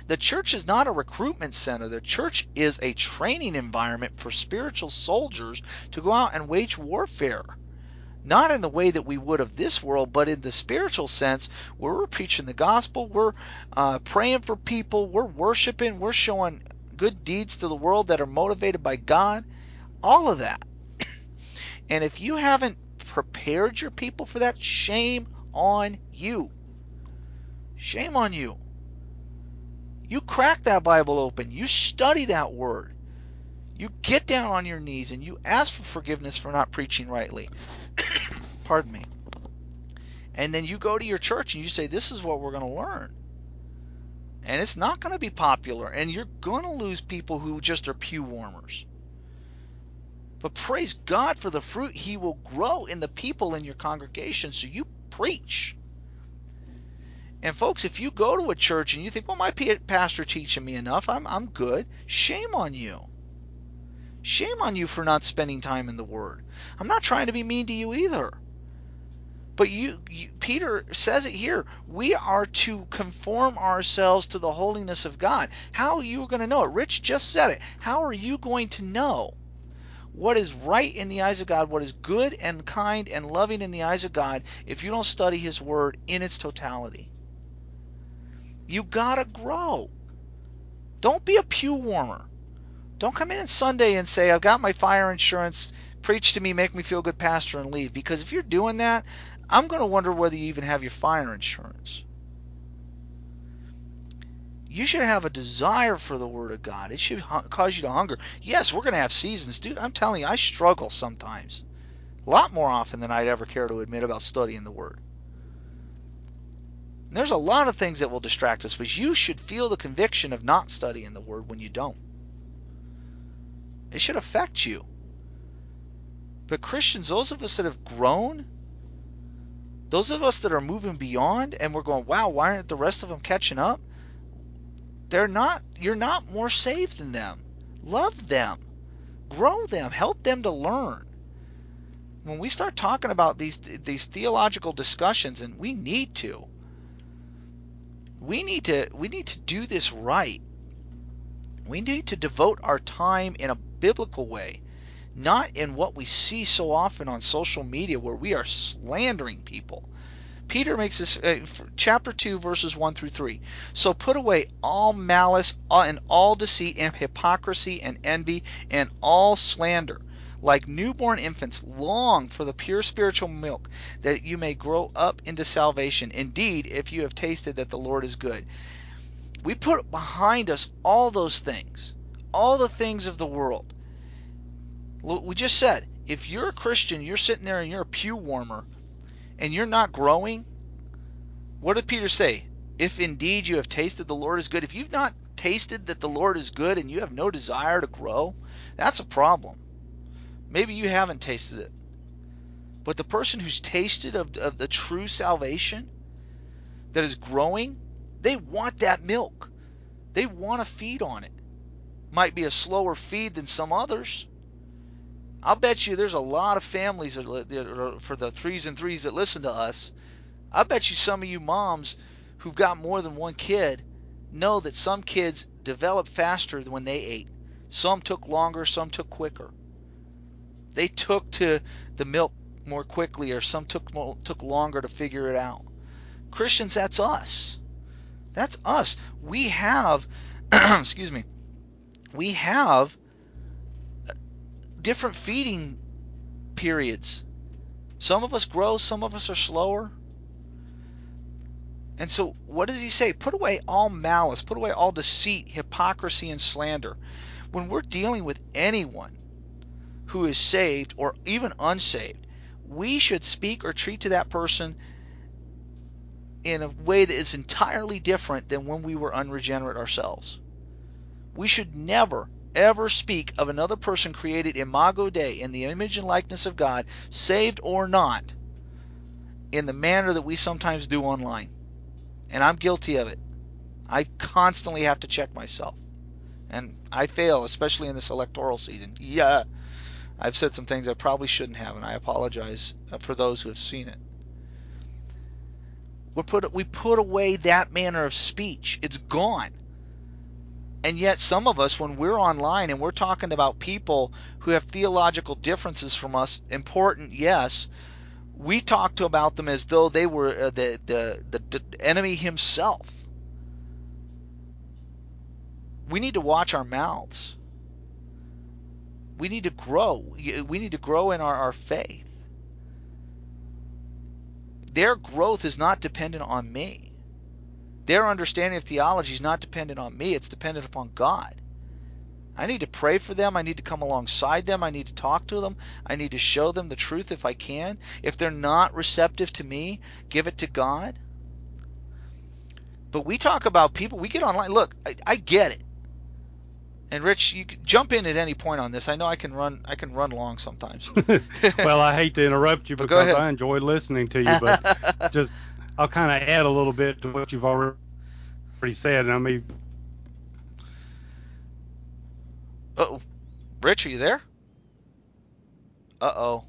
The church is not a recruitment center. The church is a training environment for spiritual soldiers to go out and wage warfare. Not in the way that we would of this world, but in the spiritual sense, where we're preaching the gospel, we're praying for people, we're worshiping, we're showing good deeds to the world that are motivated by God. All of that. And if you haven't prepared your people for that, shame on you. Shame on you. You crack that Bible open. You study that word. You get down on your knees and you ask for forgiveness for not preaching rightly. Pardon me. And then you go to your church and you say, this is what we're going to learn. And it's not going to be popular. And you're going to lose people who just are pew warmers. But praise God for the fruit He will grow in the people in your congregation. So you preach. And folks, if you go to a church and you think, well, my pastor teaching me enough, I'm good. Shame on you. Shame on you for not spending time in the Word. I'm not trying to be mean to you either. But Peter says it here. We are to conform ourselves to the holiness of God. How are you going to know it? Rich just said it. How are you going to know what is right in the eyes of God, what is good and kind and loving in the eyes of God, if you don't study His Word in its totality? You got to grow. Don't be a pew warmer. Don't come in on Sunday and say, I've got my fire insurance, preach to me, make me feel good, pastor, and leave. Because if you're doing that, I'm going to wonder whether you even have your fire insurance. You should have a desire for the Word of God. It should cause you to hunger. Yes, we're going to have seasons. Dude, I'm telling you, I struggle sometimes. A lot more often than I'd ever care to admit about studying the Word. And there's a lot of things that will distract us, but you should feel the conviction of not studying the Word when you don't. It should affect you. But Christians, those of us that have grown, those of us that are moving beyond and we're going, wow, why aren't the rest of them catching up? You're not more saved than them. Love them. Grow them. Help them to learn. When we start talking about these theological discussions, and we need to do this right. We need to devote our time in a biblical way, not in what we see so often on social media where we are slandering people. Peter makes this, chapter 2, verses 1 through 3. So put away all malice and all deceit and hypocrisy and envy and all slander. Like newborn infants, long for the pure spiritual milk, that you may grow up into salvation. Indeed, if you have tasted that the Lord is good. We put behind us all those things, all the things of the world. We just said, if you're a Christian, you're sitting there and you're a pew warmer, and you're not growing, what did Peter say? If indeed you have tasted the Lord is good. If you've not tasted that the Lord is good and you have no desire to grow, that's a problem. Maybe you haven't tasted it. But the person who's tasted of the true salvation that is growing, they want that milk. They want to feed on it. Might be a slower feed than some others. I'll bet you there's a lot of families that are, for the 3s and 3s that listen to us, I bet you some of you moms who've got more than one kid know that some kids develop faster than when they ate. Some took longer, some took quicker. They took to the milk more quickly, or some took longer to figure it out. Christians, that's us. That's us. We have, excuse me, we have different feeding periods. Some of us grow, some of us are slower. And so what does he say? Put away all malice, put away all deceit, hypocrisy, and slander. When we're dealing with anyone who is saved or even unsaved, we should speak or treat to that person in a way that is entirely different than when we were unregenerate ourselves. We should never, ever speak of another person created imago Dei, in the image and likeness of God, saved or not, in the manner that we sometimes do online. And I'm guilty of it. I constantly have to check myself. And I fail, especially in this electoral season. Yeah, I've said some things I probably shouldn't have, and I apologize for those who have seen it. We put away that manner of speech. It's gone. And yet some of us, when we're online and we're talking about people who have theological differences from us, important, yes, we talk to about them as though they were the enemy himself. We need to watch our mouths. We need to grow. We need to grow in our faith. Their growth is not dependent on me. Their understanding of theology is not dependent on me. It's dependent upon God. I need to pray for them. I need to come alongside them. I need to talk to them. I need to show them the truth if I can. If they're not receptive to me, give it to God. But we talk about people. We get online. Look, I get it. And Rich, you can jump in at any point on this. I know I can run. I can run long sometimes. Well, I hate to interrupt you But go because ahead. I enjoy listening to you, but just I'll kind of add a little bit to what you've already said. And I mean, Uh-oh. Rich, are you there? Uh-oh.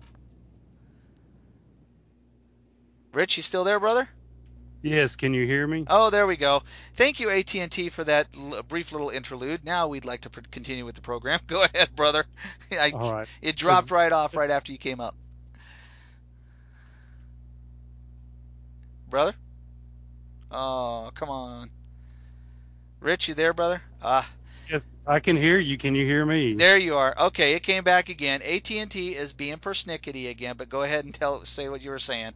Rich, you still there, brother? yes, can you hear me? Oh, there we go. Thank you, AT&T, for that brief little interlude. Now we'd like to continue with the program. Go ahead, brother. All right. It dropped As right off right after you came up. Brother? Oh, come on. Rich, you there, brother? Ah, yes, I can hear you. Can you hear me? there you are. Okay, it came back again. AT&T is being persnickety again, but go ahead and say what you were saying.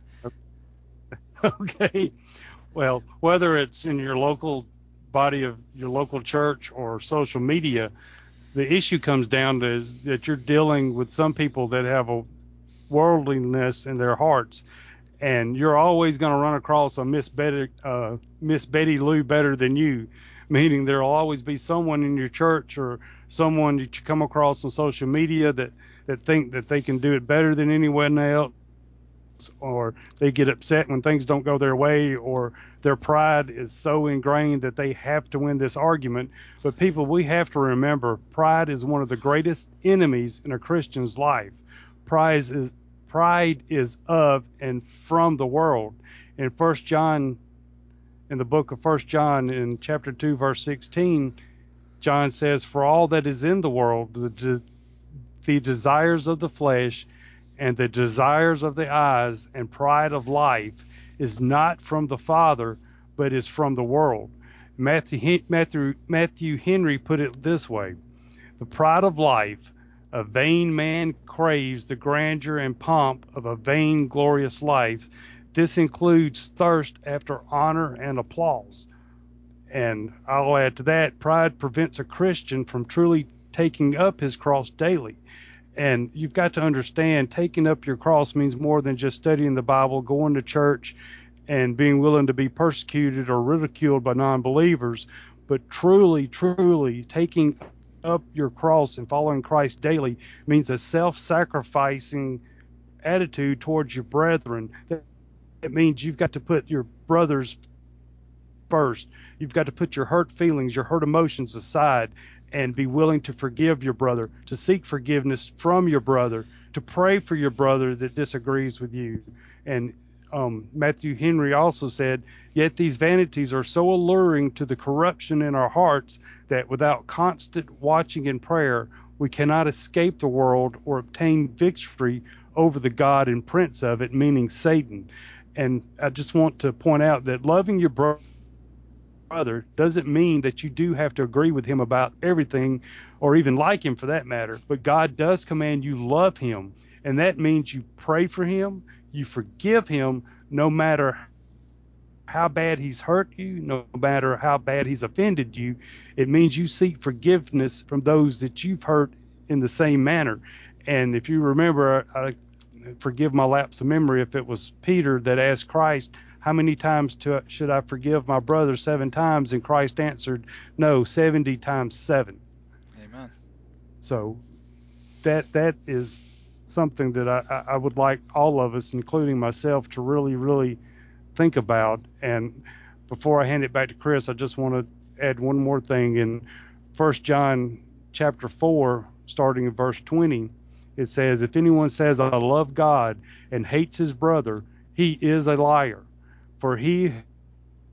Okay. Well, whether it's in your local body of your local church or social media, the issue comes down to is that you're dealing with some people that have a worldliness in their hearts, and you're always going to run across a Miss Betty Lou better than you, meaning there'll always be someone in your church or someone that you come across on social media that think that they can do it better than anyone else, or they get upset when things don't go their way, or their pride is so ingrained that they have to win this argument. But people, we have to remember pride is one of the greatest enemies in a Christian's life. Pride is of and from the world. In First John, in the book of First John, in chapter 2, verse 16, John says, "For all that is in the world, the desires of the flesh and the desires of the eyes and pride of life is not from the Father, but is from the world." Matthew Henry put it this way: the pride of life, a vain man craves the grandeur and pomp of a vain, glorious life. This includes thirst after honor and applause. And I'll add to that, pride prevents a Christian from truly taking up his cross daily. And you've got to understand, taking up your cross means more than just studying the Bible, going to church, and being willing to be persecuted or ridiculed by non-believers. But truly, truly taking up your cross and following Christ daily means a self-sacrificing attitude towards your brethren. It means you've got to put your brothers first. You've got to put your hurt feelings, your hurt emotions aside, and be willing to forgive your brother, to seek forgiveness from your brother, to pray for your brother that disagrees with you. And Matthew Henry also said, "Yet these vanities are so alluring to the corruption in our hearts that without constant watching and prayer, we cannot escape the world or obtain victory over the God and prince of it," meaning Satan. And I just want to point out that loving your brother doesn't mean that you do have to agree with him about everything or even like him for that matter. But God does command you love him. And that means you pray for him, you forgive him no matter how bad he's hurt you, no matter how bad he's offended you. It means you seek forgiveness from those that you've hurt in the same manner. And if you remember, forgive my lapse of memory, if it was Peter that asked Christ, "How many times should I forgive my brother? 7 times?" And Christ answered, "No, 70 times 7." Amen. So that is something that I would like all of us, including myself, to really, really think about. And before I hand it back to Chris, I just want to add one more thing. In First John chapter 4, starting in verse 20, it says, "If anyone says, 'I love God,' and hates his brother, he is a liar. For he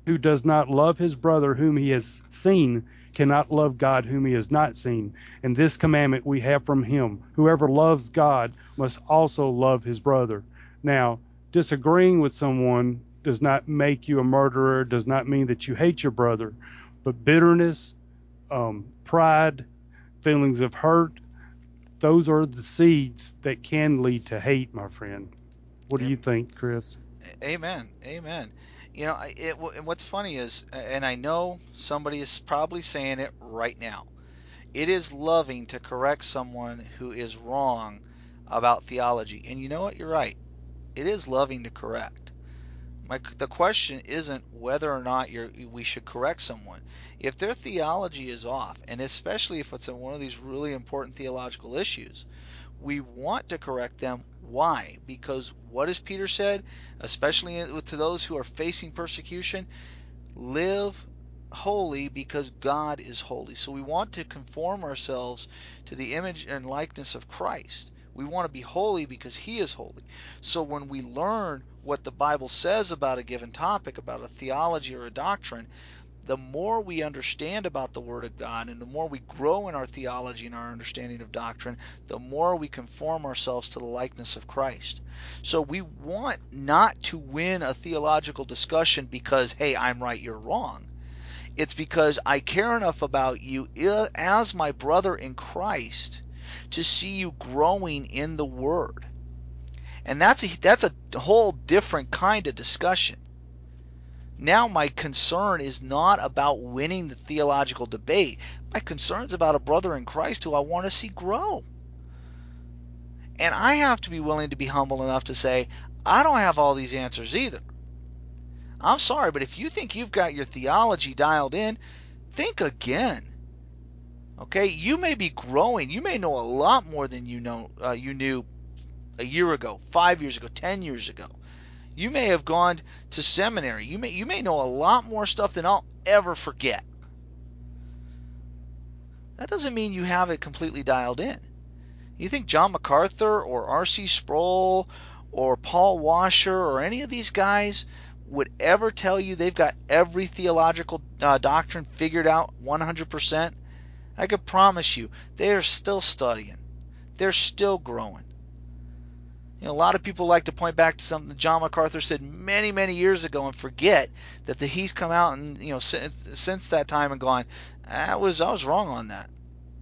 who does not love his brother whom he has seen cannot love God whom he has not seen. And this commandment we have from him: whoever loves God must also love his brother. Now, disagreeing with someone does not make you a murderer, does not mean that you hate your brother, but bitterness, pride, feelings of hurt, those are the seeds that can lead to hate, my friend. What do you think, Chris? Amen. Amen. And what's funny is, and I know somebody is probably saying it right now, it is loving to correct someone who is wrong about theology. And you know what? You're right. It is loving to correct. The question isn't whether or not we should correct someone. If their theology is off, and especially if it's in one of these really important theological issues, we want to correct them. Why? Because what has Peter said, especially to those who are facing persecution? Live holy because God is holy. So we want to conform ourselves to the image and likeness of Christ. We want to be holy because He is holy. So when we learn what the Bible says about a given topic, about a theology or a doctrine, the more we understand about the Word of God and the more we grow in our theology and our understanding of doctrine, the more we conform ourselves to the likeness of Christ. So we want not to win a theological discussion because, hey, I'm right, you're wrong. It's because I care enough about you as my brother in Christ to see you growing in the Word. And that's a whole different kind of discussion. Now my concern is not about winning the theological debate. My concern is about a brother in Christ who I want to see grow. And I have to be willing to be humble enough to say, I don't have all these answers either. I'm sorry, but if you think you've got your theology dialed in, think again. Okay, you may be growing. You may know a lot more than you knew a year ago, 5 years ago, 10 years ago. You may have gone to seminary. You may know a lot more stuff than I'll ever forget. That doesn't mean you have it completely dialed in. You think John MacArthur or R.C. Sproul or Paul Washer or any of these guys would ever tell you they've got every theological doctrine figured out 100%? I could promise you they are still studying. They're still growing. A lot of people like to point back to something John MacArthur said many, many years ago and forget that he's come out and since that time and gone, I was wrong on that.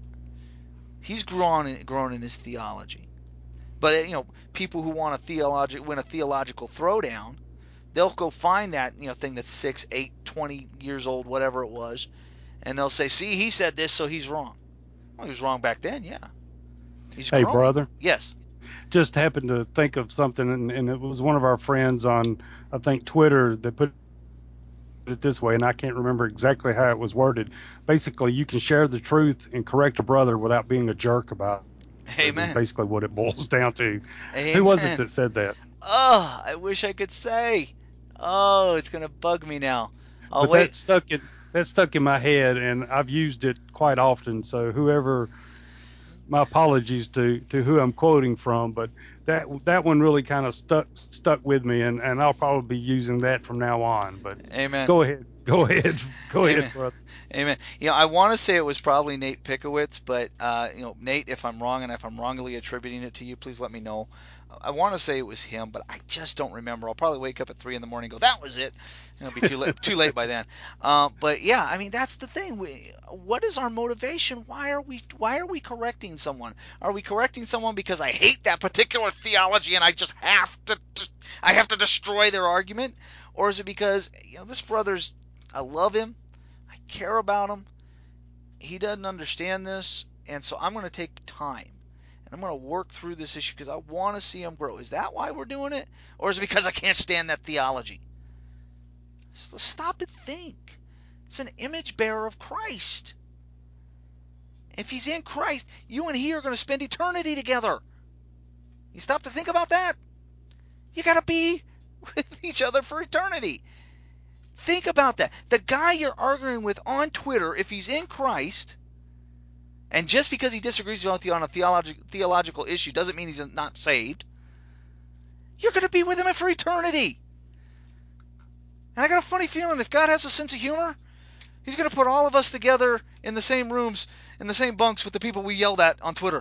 He's grown in his theology. But people who want win a theological throwdown, they'll go find that thing that's 6, 8, 20 years old, whatever it was, and they'll say, "See, he said this, so he's wrong." Well, he was wrong back then, yeah. He's Hey, growing. brother, Yes. just happened to think of something, and it was one of our friends on, I think, Twitter that put it this way, and I can't remember exactly how it was worded. Basically, you can share the truth and correct a brother without being a jerk about it, is Amen. basically what it boils down to. Who was it Amen. that said that? Oh, I wish I could say. Oh, it's gonna bug me now. I'll But wait. that stuck in my head, and I've used it quite often. So whoever, my apologies to who I'm quoting from, but that one really kind of stuck with me, and I'll probably be using that from now on. But Amen. go ahead, go Amen. ahead, brother. Amen. I want to say it was probably Nate Pickowitz, but Nate, if I'm wrong and if I'm wrongly attributing it to you, please let me know. I want to say it was him, but I just don't remember. I'll probably wake up at 3 in the morning and go, "That was it." It'll be too late by then. But yeah, I mean that's the thing. What is our motivation? Why are we correcting someone? Are we correcting someone because I hate that particular theology and I have to destroy their argument, or is it because this brother's I love him, I care about him. He doesn't understand this, and so I'm going to take time and I'm going to work through this issue because I want to see him grow. Is that why we're doing it, or is it because I can't stand that theology? So stop and think. It's an image bearer of Christ. If he's in Christ, you and he are going to spend eternity together. You stop to think about that? You got to be with each other for eternity. Think about that. The guy you're arguing with on Twitter, if he's in Christ, and just because he disagrees with you on a theological issue doesn't mean he's not saved, you're going to be with him for eternity. And I got a funny feeling if God has a sense of humor, He's going to put all of us together in the same rooms, in the same bunks with the people we yelled at on Twitter.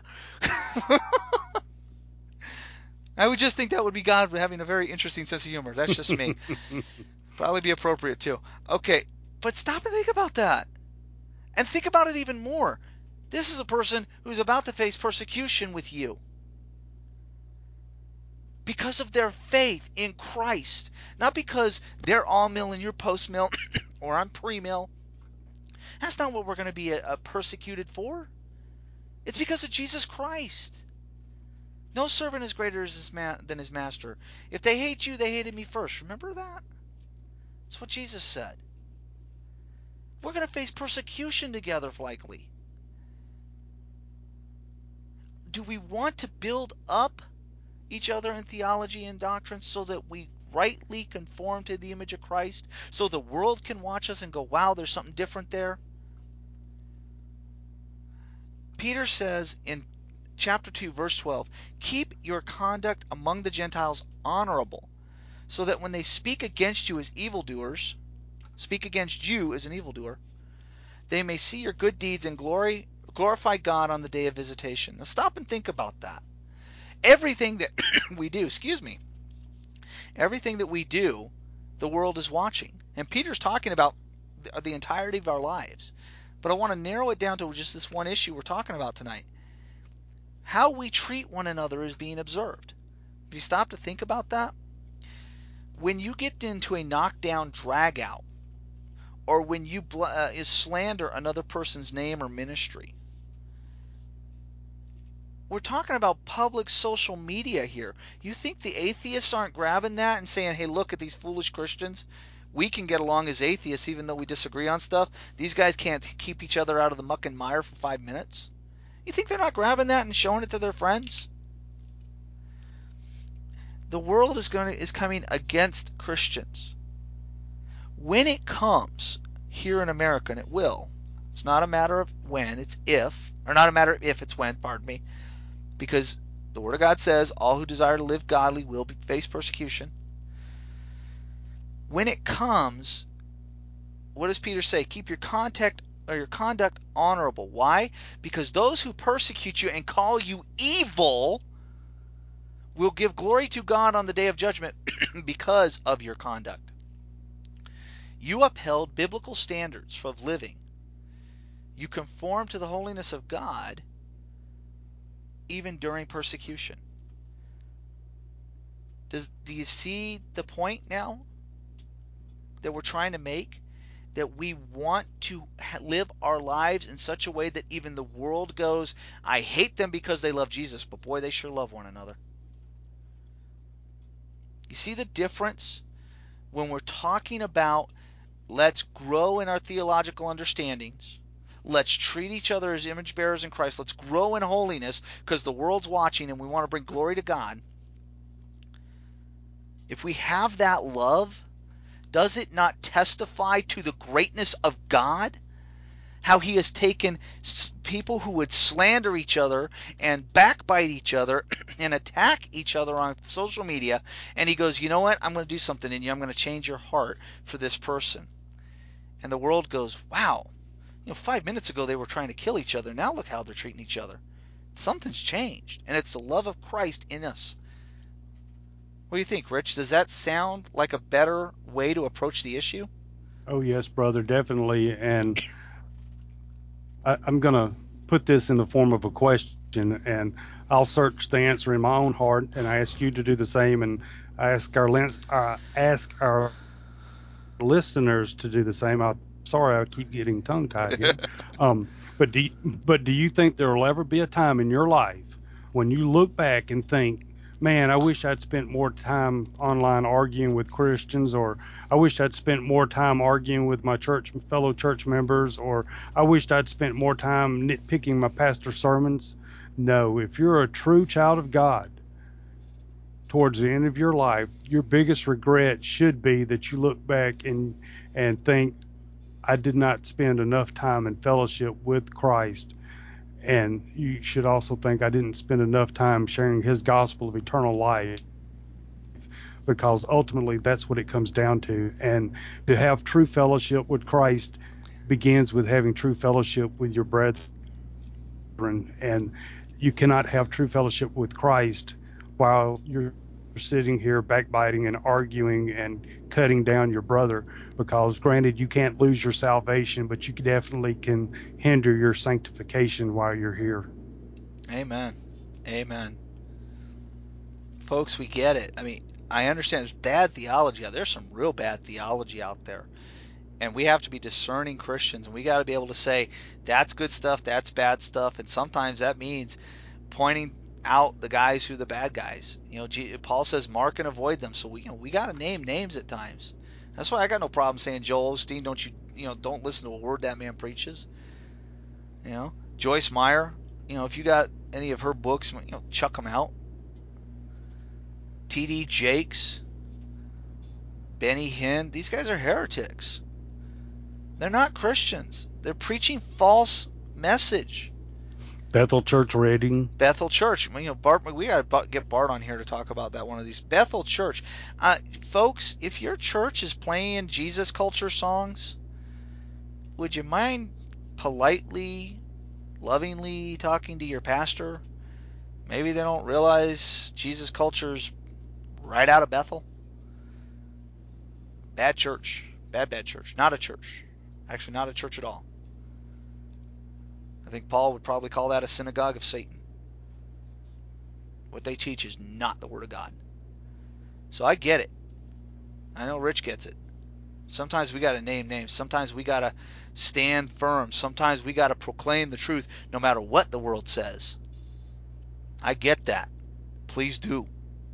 I would just think that would be God having a very interesting sense of humor. That's just me. Probably be appropriate too. Okay, but stop and think about that. And think about it even more. This is a person who's about to face persecution with you because of their faith in Christ. Not because they're all mill and you're post mill or I'm pre mill. That's not what we're going to be persecuted for. It's because of Jesus Christ. No servant is greater than his master. If they hate you, they hated me first. Remember that? That's what Jesus said. We're going to face persecution together, likely. Do we want to build up each other in theology and doctrine so that we rightly conform to the image of Christ, so the world can watch us and go, wow, there's something different there? Peter says in chapter 2, verse 12, keep your conduct among the Gentiles honorable, so that when they speak against you as evildoers, speak against you as an evildoer, they may see your good deeds and glorify God on the day of visitation. Now stop and think about that. Everything that we do, everything that we do, the world is watching. And Peter's talking about the entirety of our lives. But I want to narrow it down to just this one issue we're talking about tonight. How we treat one another is being observed. Have you stopped to think about that? When you get into a knockdown drag out, or when you slander another person's name or ministry, we're talking about public social media here. You think the atheists aren't grabbing that and saying, hey, look at these foolish Christians? We can get along as atheists even though we disagree on stuff. These guys can't keep each other out of the muck and mire for 5 minutes. You think they're not grabbing that and showing it to their friends? The world is coming against Christians. When it comes here in America, and it will, it's not a matter of when, it's if, or not a matter of if, it's when, pardon me, because the Word of God says all who desire to live godly will face persecution. When it comes, what does Peter say? Keep your conduct honorable. Why? Because those who persecute you and call you evil will give glory to God on the day of judgment because of your conduct. You upheld biblical standards of living. You conform to the holiness of God even during persecution. Do you see the point now that we're trying to make? That we want to live our lives in such a way that even the world goes, I hate them because they love Jesus, but boy, they sure love one another. You see the difference when we're talking about let's grow in our theological understandings. Let's treat each other as image bearers in Christ. Let's grow in holiness because the world's watching and we want to bring glory to God. If we have that love, does it not testify to the greatness of God? How he has taken people who would slander each other and backbite each other and attack each other on social media, and he goes, you know what, I'm going to do something in you. I'm going to change your heart for this person. And the world goes, wow, 5 minutes ago they were trying to kill each other. Now look how they're treating each other. Something's changed, and it's the love of Christ in us. What do you think, Rich? Does that sound like a better way to approach the issue? Oh, yes, brother, definitely. And I'm going to put this in the form of a question, and I'll search the answer in my own heart, and I ask you to do the same, and I ask our listeners to do the same. I'm sorry, I keep getting tongue-tied here. But do you think there will ever be a time in your life when you look back and think, man, I wish I'd spent more time online arguing with Christians, or I wish I'd spent more time arguing with my fellow church members, or I wished I'd spent more time nitpicking my pastor's sermons? No, if you're a true child of God, towards the end of your life, your biggest regret should be that you look back and think, I did not spend enough time in fellowship with Christ. And you should also think I didn't spend enough time sharing his gospel of eternal life because ultimately that's what it comes down to. And to have true fellowship with Christ begins with having true fellowship with your brethren. And you cannot have true fellowship with Christ while you're sitting here backbiting and arguing and cutting down your brother, because granted you can't lose your salvation, but you definitely can hinder your sanctification while you're here. Amen. Amen. Folks, we get it. I mean, I understand there's bad theology out there. There's some real bad theology out there. And we have to be discerning Christians, and we got to be able to say that's good stuff, that's bad stuff, and sometimes that means pointing out the guys who are the bad guys. Paul says mark and avoid them. So we got to name names at times. That's why I got no problem saying Joel Osteen. Don't listen to a word that man preaches. Joyce Meyer. If you got any of her books, chuck them out. T.D. Jakes, Benny Hinn. These guys are heretics. They're not Christians. They're preaching false message. Bethel Church Reading. Bethel Church. Bart, we got to get Bart on here to talk about that one of these. Bethel Church. Folks, if your church is playing Jesus culture songs, would you mind politely, lovingly talking to your pastor? Maybe they don't realize Jesus culture's right out of Bethel. Bad church. Bad church. Not a church. Actually, not a church at all. I think Paul would probably call that a synagogue of Satan. What they teach is not the Word of God. So I get it. I know Rich gets it. Sometimes we got to name names. Sometimes we got to stand firm. Sometimes we got to proclaim the truth no matter what the world says. I get that. Please do.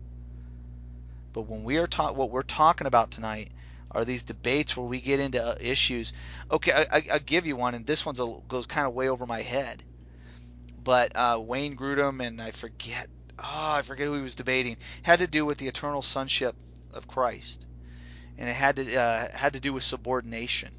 But when we are what we're talking about tonight are these debates where we get into issues. Okay, I give you one, and this one goes kind of way over my head. But Wayne Grudem and I forget who he was debating, had to do with the eternal sonship of Christ, and it had to do with subordination.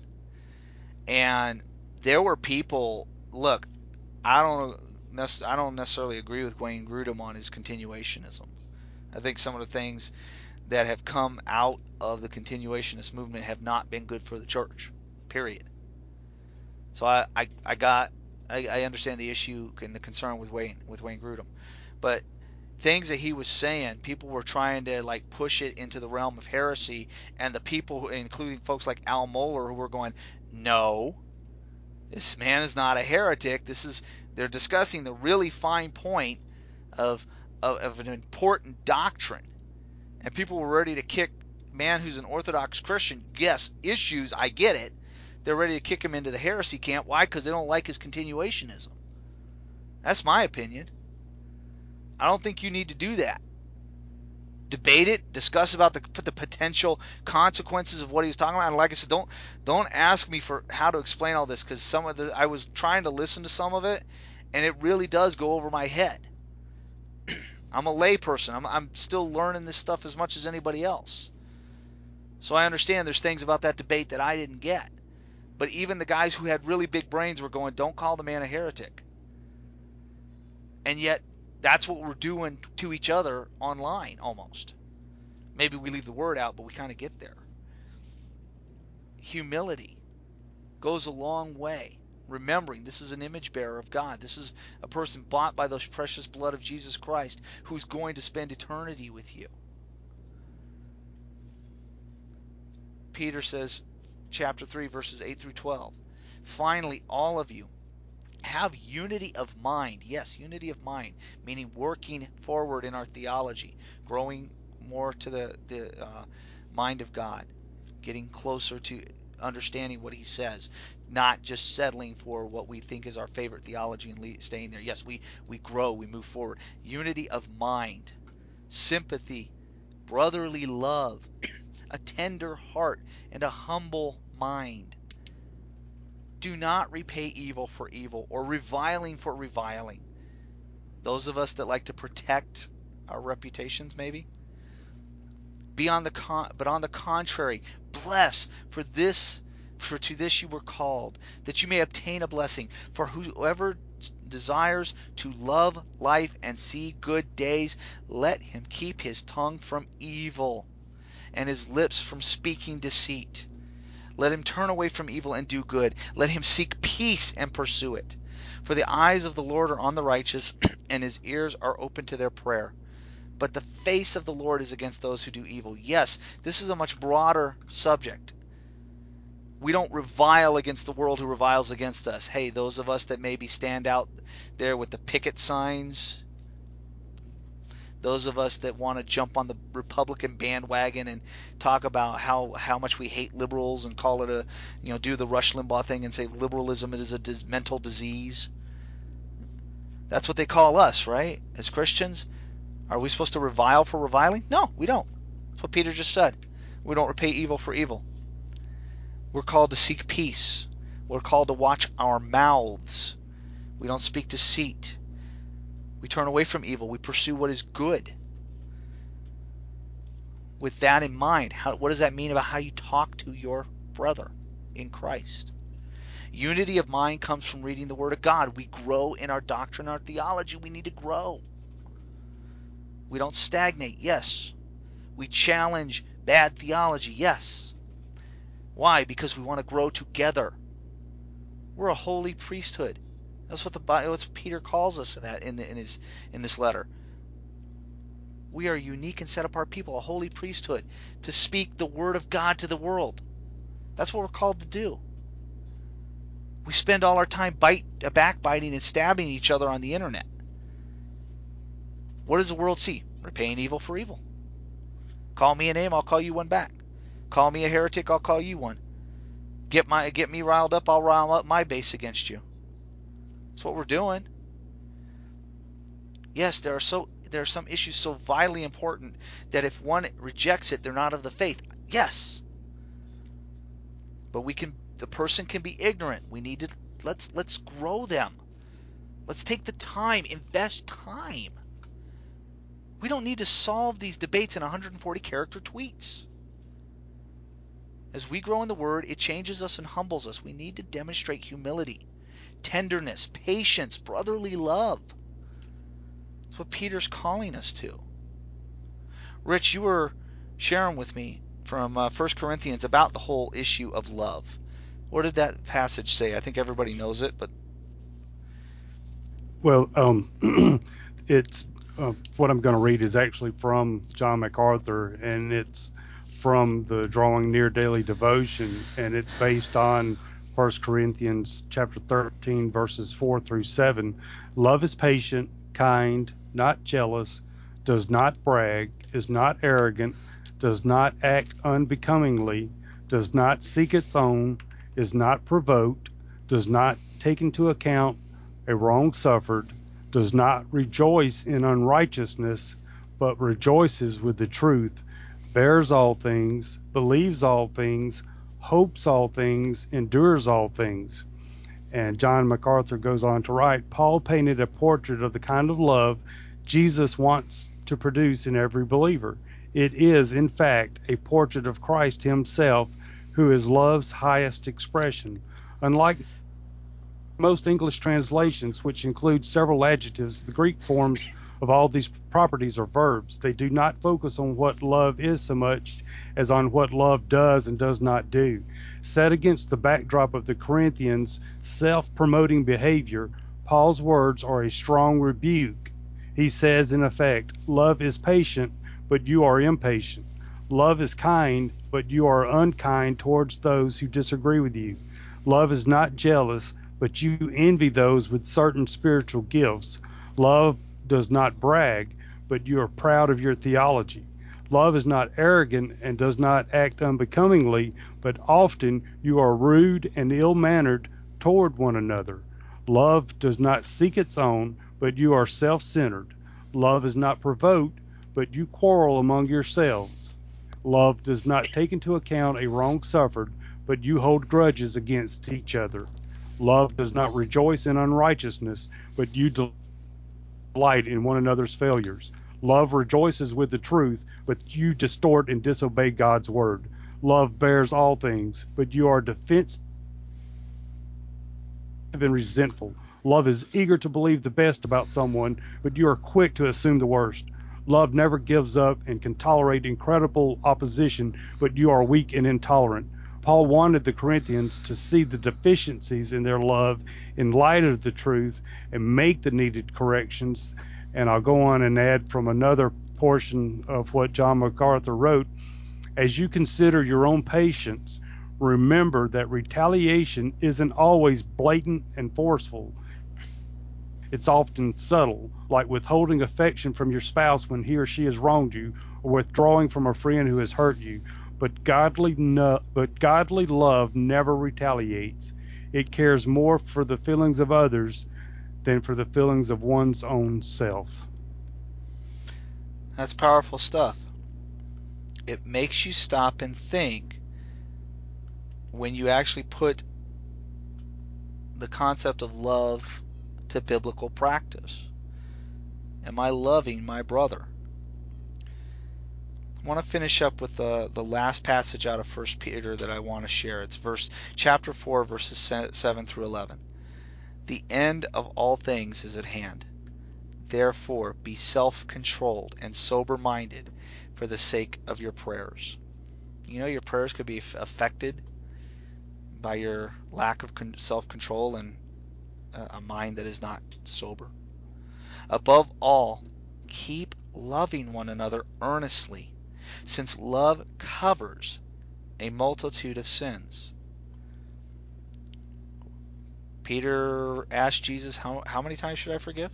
And there were people. Look, I don't necessarily agree with Wayne Grudem on his continuationism. I think some of the things that have come out of the continuationist movement have not been good for the church. Period. So I understand the issue and the concern with Wayne Grudem, but things that he was saying, people were trying to like push it into the realm of heresy, and the people, including folks like Al Mohler, who were going, no, this man is not a heretic. They're discussing the really fine point of an important doctrine, and people were ready to kick man who's an Orthodox Christian. Yes, issues, I get it. They're ready to kick him into the heresy camp. Why? Because they don't like his continuationism. That's my opinion. I don't think you need to do that. Debate it, discuss about the potential consequences of what he was talking about. And like I said, don't ask me for how to explain all this, because I was trying to listen to some of it, and it really does go over my head. I'm a layperson. I'm still learning this stuff as much as anybody else. So I understand there's things about that debate that I didn't get. But even the guys who had really big brains were going, don't call the man a heretic. And yet, that's what we're doing to each other online, almost. Maybe we leave the word out, but we kind of get there. Humility goes a long way. Remembering this is an image bearer of God. This is a person bought by the precious blood of Jesus Christ who's going to spend eternity with you. Peter says, chapter 3, verses 8 through 12. Finally, all of you, have unity of mind. Yes, unity of mind, meaning working forward in our theology, growing more to the mind of God, getting closer to understanding what he says, not just settling for what we think is our favorite theology and staying there. Yes, we grow, we move forward. Unity of mind, sympathy, brotherly love, a tender heart, and a humble mind. Do not repay evil for evil or reviling for reviling. Those of us that like to protect our reputations, maybe. But on the contrary, bless, for to this you were called, that you may obtain a blessing. For whoever desires to love life and see good days, let him keep his tongue from evil and his lips from speaking deceit. Let him turn away from evil and do good. Let him seek peace and pursue it. For the eyes of the Lord are on the righteous, and his ears are open to their prayer. But the face of the Lord is against those who do evil. Yes, this is a much broader subject. We don't revile against the world who reviles against us. Hey, those of us that maybe stand out there with the picket signs, those of us that want to jump on the Republican bandwagon and talk about how much we hate liberals and call it a, do the Rush Limbaugh thing and say liberalism is a mental disease. That's what they call us, right? As Christians, are we supposed to revile for reviling? No, we don't. That's what Peter just said. We don't repay evil for evil. We're called to seek peace. We're called to watch our mouths. We don't speak deceit. We turn away from evil. We pursue what is good. With that in mind, what does that mean about how you talk to your brother in Christ? Unity of mind comes from reading the Word of God. We grow in our doctrine, our theology. We need to grow. We don't stagnate. Yes. We challenge bad theology. Yes. Why? Because we want to grow together. We're a holy priesthood. That's what Peter calls us in this letter. We are a unique and set apart people, a holy priesthood, to speak the word of God to the world. That's what we're called to do. We spend all our time backbiting and stabbing each other on the internet. What does the world see? Repaying evil for evil. Call me a name, I'll call you one back. Call me a heretic, I'll call you one. Get me riled up, I'll rile up my base against you. That's what we're doing. Yes, there are some issues so vitally important that if one rejects it, they're not of the faith. Yes. But the person can be ignorant. We need to let's grow them. Let's take the time, invest time. We don't need to solve these debates in 140 character tweets. As we grow in the Word, it changes us and humbles us. We need to demonstrate humility, tenderness, patience, brotherly love. That's what Peter's calling us to. Rich, you were sharing with me from 1 Corinthians about the whole issue of love. What did that passage say? I think everybody knows it, but... Well, it's what I'm going to read is actually from John MacArthur, and it's from the Drawing Near Daily Devotion, and it's based on 1 Corinthians chapter 13, verses 4 through 7. Love is patient, kind, not jealous, does not brag, is not arrogant, does not act unbecomingly, does not seek its own, is not provoked, does not take into account a wrong suffered, does not rejoice in unrighteousness, but rejoices with the truth, bears all things, believes all things, hopes all things, endures all things. And John MacArthur goes on to write, Paul painted a portrait of the kind of love Jesus wants to produce in every believer. It is, in fact, a portrait of Christ himself, who is love's highest expression. Unlike most English translations, which include several adjectives, the Greek forms of all these properties are verbs. They do not focus on what love is so much as on what love does and does not do. Set against the backdrop of the Corinthians' self-promoting behavior, Paul's words are a strong rebuke. He says, in effect, love is patient, but you are impatient. Love is kind, but you are unkind towards those who disagree with you. Love is not jealous, but you envy those with certain spiritual gifts. Love does not brag, but you are proud of your theology. Love is not arrogant and does not act unbecomingly, but often you are rude and ill-mannered toward one another. Love does not seek its own, but you are self-centered. Love is not provoked, but you quarrel among yourselves. Love does not take into account a wrong suffered, but you hold grudges against each other. Love does not rejoice in unrighteousness, but you delight in one another's failures. Love rejoices with the truth, but you distort and disobey God's word. Love bears all things, but you are defensive and resentful. Love is eager to believe the best about someone, but you are quick to assume the worst. Love never gives up and can tolerate incredible opposition, but you are weak and intolerant. Paul wanted the Corinthians to see the deficiencies in their love in light of the truth and make the needed corrections. And I'll go on and add from another portion of what John MacArthur wrote. As you consider your own patience, remember that retaliation isn't always blatant and forceful. It's often subtle, like withholding affection from your spouse when he or she has wronged you, or withdrawing from a friend who has hurt you. But godly love never retaliates. It cares more for the feelings of others than for the feelings of one's own self. That's powerful stuff. It makes you stop and think when you actually put the concept of love to biblical practice. Am I loving my brother? I want to finish up with the last passage out of First Peter that I want to share. It's chapter 4, verses 7 through 11. The end of all things is at hand. Therefore, be self-controlled and sober-minded for the sake of your prayers. You know, your prayers could be affected by your lack of self-control and a mind that is not sober. Above all, keep loving one another earnestly, since love covers a multitude of sins. Peter asked Jesus, how many times should I forgive?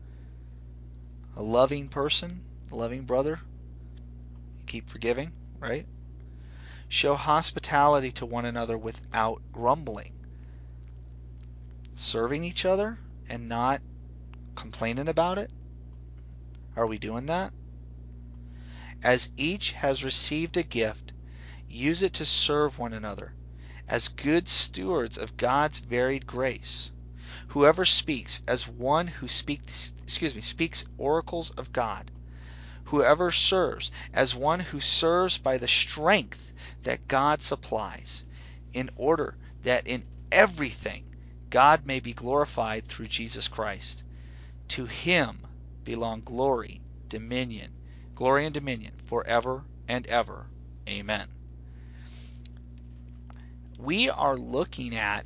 A loving person, a loving brother, keep forgiving, right? Show hospitality to one another without grumbling. Serving each other and not complaining about it? Are we doing that? As each has received a gift, use it to serve one another as good stewards of God's varied grace. Whoever speaks as one who speaks oracles of God. Whoever serves as one who serves by the strength that God supplies, in order that in everything God may be glorified through Jesus Christ. To him belong glory and dominion forever and ever. Amen. We are looking at,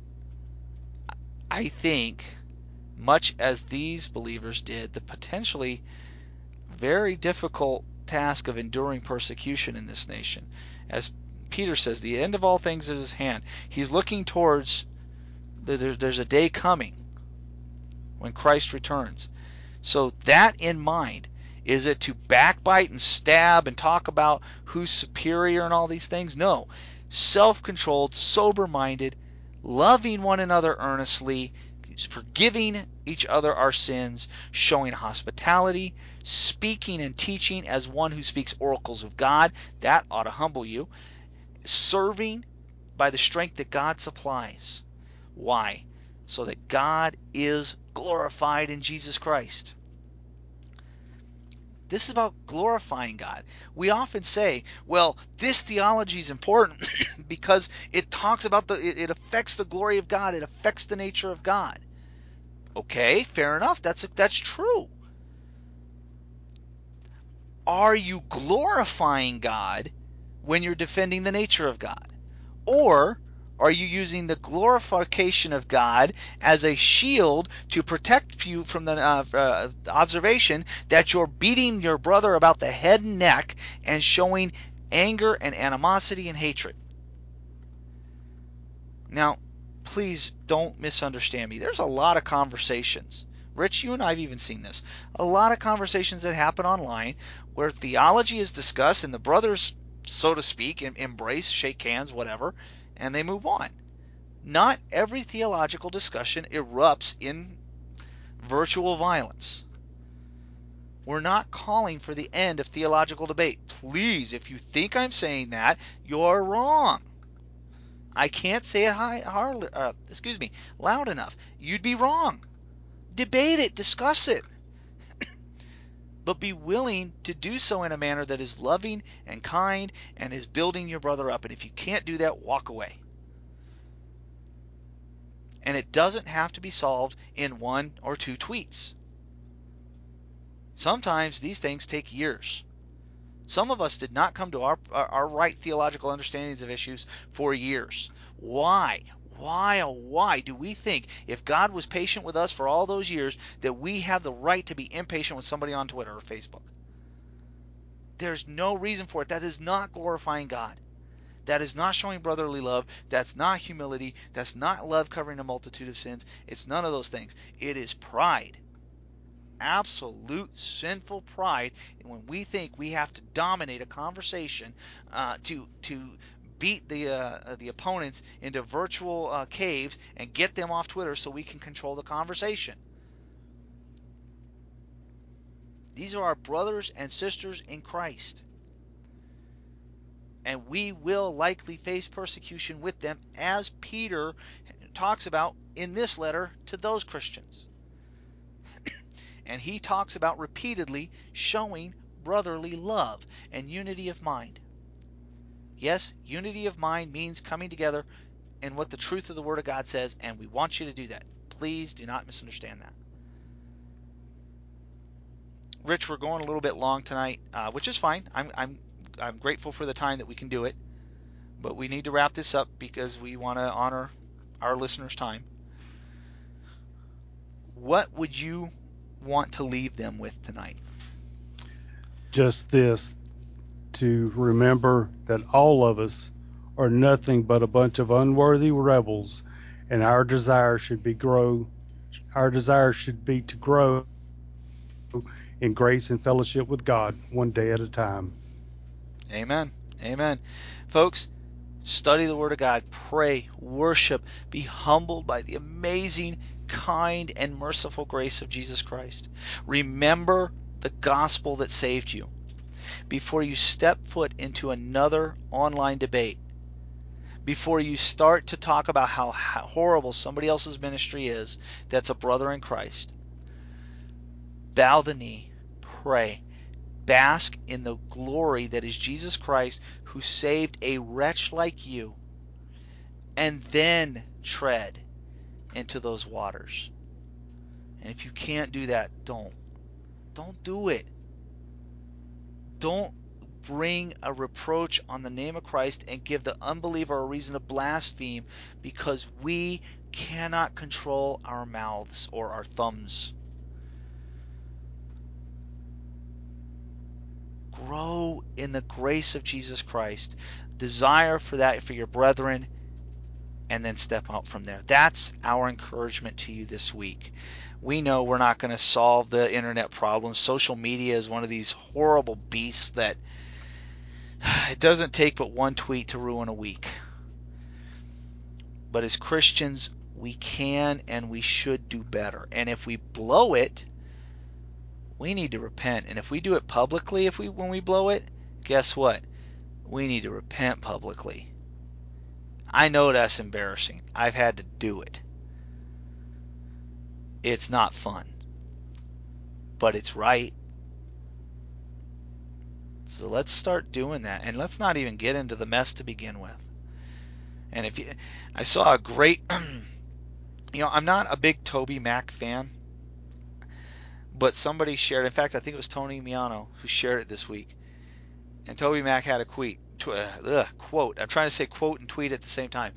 I think, much as these believers did, the potentially very difficult task of enduring persecution in this nation. As Peter says, the end of all things is at hand. He's looking towards, there's a day coming when Christ returns. So that in mind, is it to backbite and stab and talk about who's superior and all these things? No. Self-controlled, sober-minded, loving one another earnestly, forgiving each other our sins, showing hospitality, speaking and teaching as one who speaks oracles of God. That ought to humble you. Serving by the strength that God supplies. Why? So that God is glorified in Jesus Christ. This is about glorifying God. We often say, well, this theology is important because it talks about it affects the glory of God. It affects the nature of God. Okay, fair enough. That's true. Are you glorifying God when you're defending the nature of God? Or are you using the glorification of God as a shield to protect you from the observation that you're beating your brother about the head and neck and showing anger and animosity and hatred? Now, please don't misunderstand me. There's a lot of conversations. Rich, you and I have even seen this. A lot of conversations that happen online where theology is discussed and the brothers, so to speak, embrace, shake hands, whatever, and they move on. Not every theological discussion erupts in virtual violence. We're not calling for the end of theological debate. Please, if you think I'm saying that, you're wrong. I can't say it loud enough. You'd be wrong. Debate it, discuss it, but be willing to do so in a manner that is loving and kind and is building your brother up. And if you can't do that, walk away. And it doesn't have to be solved in one or two tweets. Sometimes these things take years. Some of us did not come to our right theological understandings of issues for years. Why? Why, oh, why do we think if God was patient with us for all those years that we have the right to be impatient with somebody on Twitter or Facebook? There's no reason for it. That is not glorifying God. That is not showing brotherly love. That's not humility. That's not love covering a multitude of sins. It's none of those things. It is pride. Absolute sinful pride. And when we think we have to dominate a conversation to beat the opponents into virtual caves and get them off Twitter so we can control the conversation. These are our brothers and sisters in Christ. And we will likely face persecution with them, as Peter talks about in this letter to those Christians. And he talks about repeatedly showing brotherly love and unity of mind. Yes, unity of mind means coming together in what the truth of the Word of God says, and we want you to do that. Please do not misunderstand that. Rich, we're going a little bit long tonight, which is fine. I'm grateful for the time that we can do it. But we need to wrap this up because we want to honor our listeners' time. What would you want to leave them with tonight? Just this, to remember that all of us are nothing but a bunch of unworthy rebels, and our desire should be to grow in grace and fellowship with God one day at a time. Amen. Amen. Folks, study the Word of God, pray, worship, be humbled by the amazing, kind, and merciful grace of Jesus Christ. Remember the gospel that saved you. Before you step foot into another online debate, before you start to talk about how horrible somebody else's ministry is that's a brother in Christ, bow the knee, pray, bask in the glory that is Jesus Christ, who saved a wretch like you, and then tread into those waters. And if you can't do that, don't do it. Don't bring a reproach on the name of Christ and give the unbeliever a reason to blaspheme, because we cannot control our mouths or our thumbs. Grow in the grace of Jesus Christ. Desire for that for your brethren, and then step out from there. That's our encouragement to you this week. We know we're not going to solve the internet problem. Social media is one of these horrible beasts that it doesn't take but one tweet to ruin a week. But as Christians, we can and we should do better. And if we blow it, we need to repent. And if we do it publicly, when we blow it, guess what? We need to repent publicly. I know that's embarrassing. I've had to do it. It's not fun, but it's right. So let's start doing that, and let's not even get into the mess to begin with. And I saw a great, I'm not a big Toby Mac fan, but somebody shared. In fact, I think it was Tony Miano who shared it this week. And Toby Mac had a quote. I'm trying to say quote and tweet at the same time.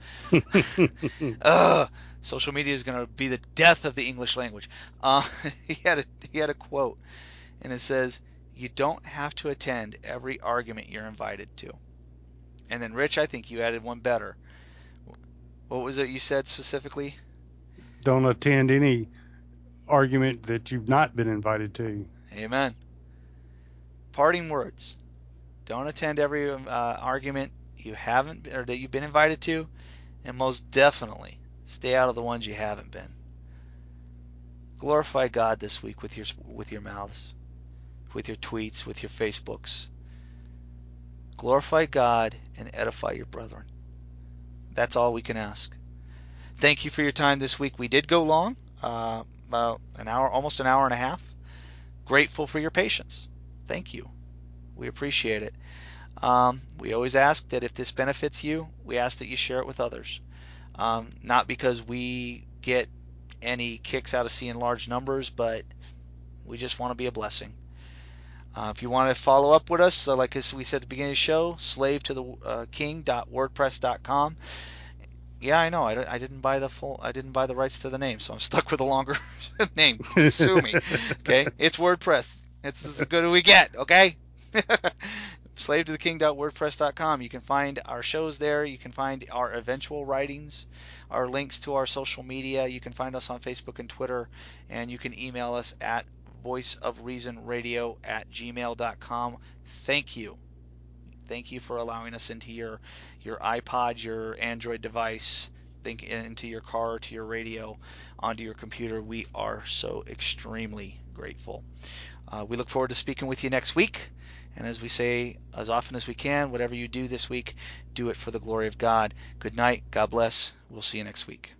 Social media is going to be the death of the English language. He had a quote, and it says, "You don't have to attend every argument you're invited to." And then, Rich, I think you added one better. What was it you said specifically? Don't attend any argument that you've not been invited to. Amen. Parting words. Don't attend every argument you haven't or that you've been invited to, and most definitely stay out of the ones you haven't been. Glorify God this week with your mouths, with your tweets, with your Facebooks. Glorify God and edify your brethren. That's all we can ask. Thank you for your time this week. We did go long, about an hour, almost an hour and a half. Grateful for your patience. Thank you. We appreciate it. We always ask that if this benefits you, we ask that you share it with others. Not because we get any kicks out of seeing large numbers, but we just want to be a blessing. If you want to follow up with us, so like as we said at the beginning of the show, slave to the king.wordpress.com. Yeah, I know. I didn't buy the full. I didn't buy the rights to the name, so I'm stuck with a longer name. Please sue me. Okay, it's WordPress. It's as good as we get. Okay. Slave to the king.wordpress.com. You can find our shows there. You can find our eventual writings, our links to our social media. You can find us on Facebook and Twitter, and you can email us at voiceofreasonradio@gmail.com. Thank you. Thank you for allowing us into your iPod, your Android device, think into your car, to your radio, onto your computer. We are so extremely grateful. We look forward to speaking with you next week. And as we say as often as we can, whatever you do this week, do it for the glory of God. Good night. God bless. We'll see you next week.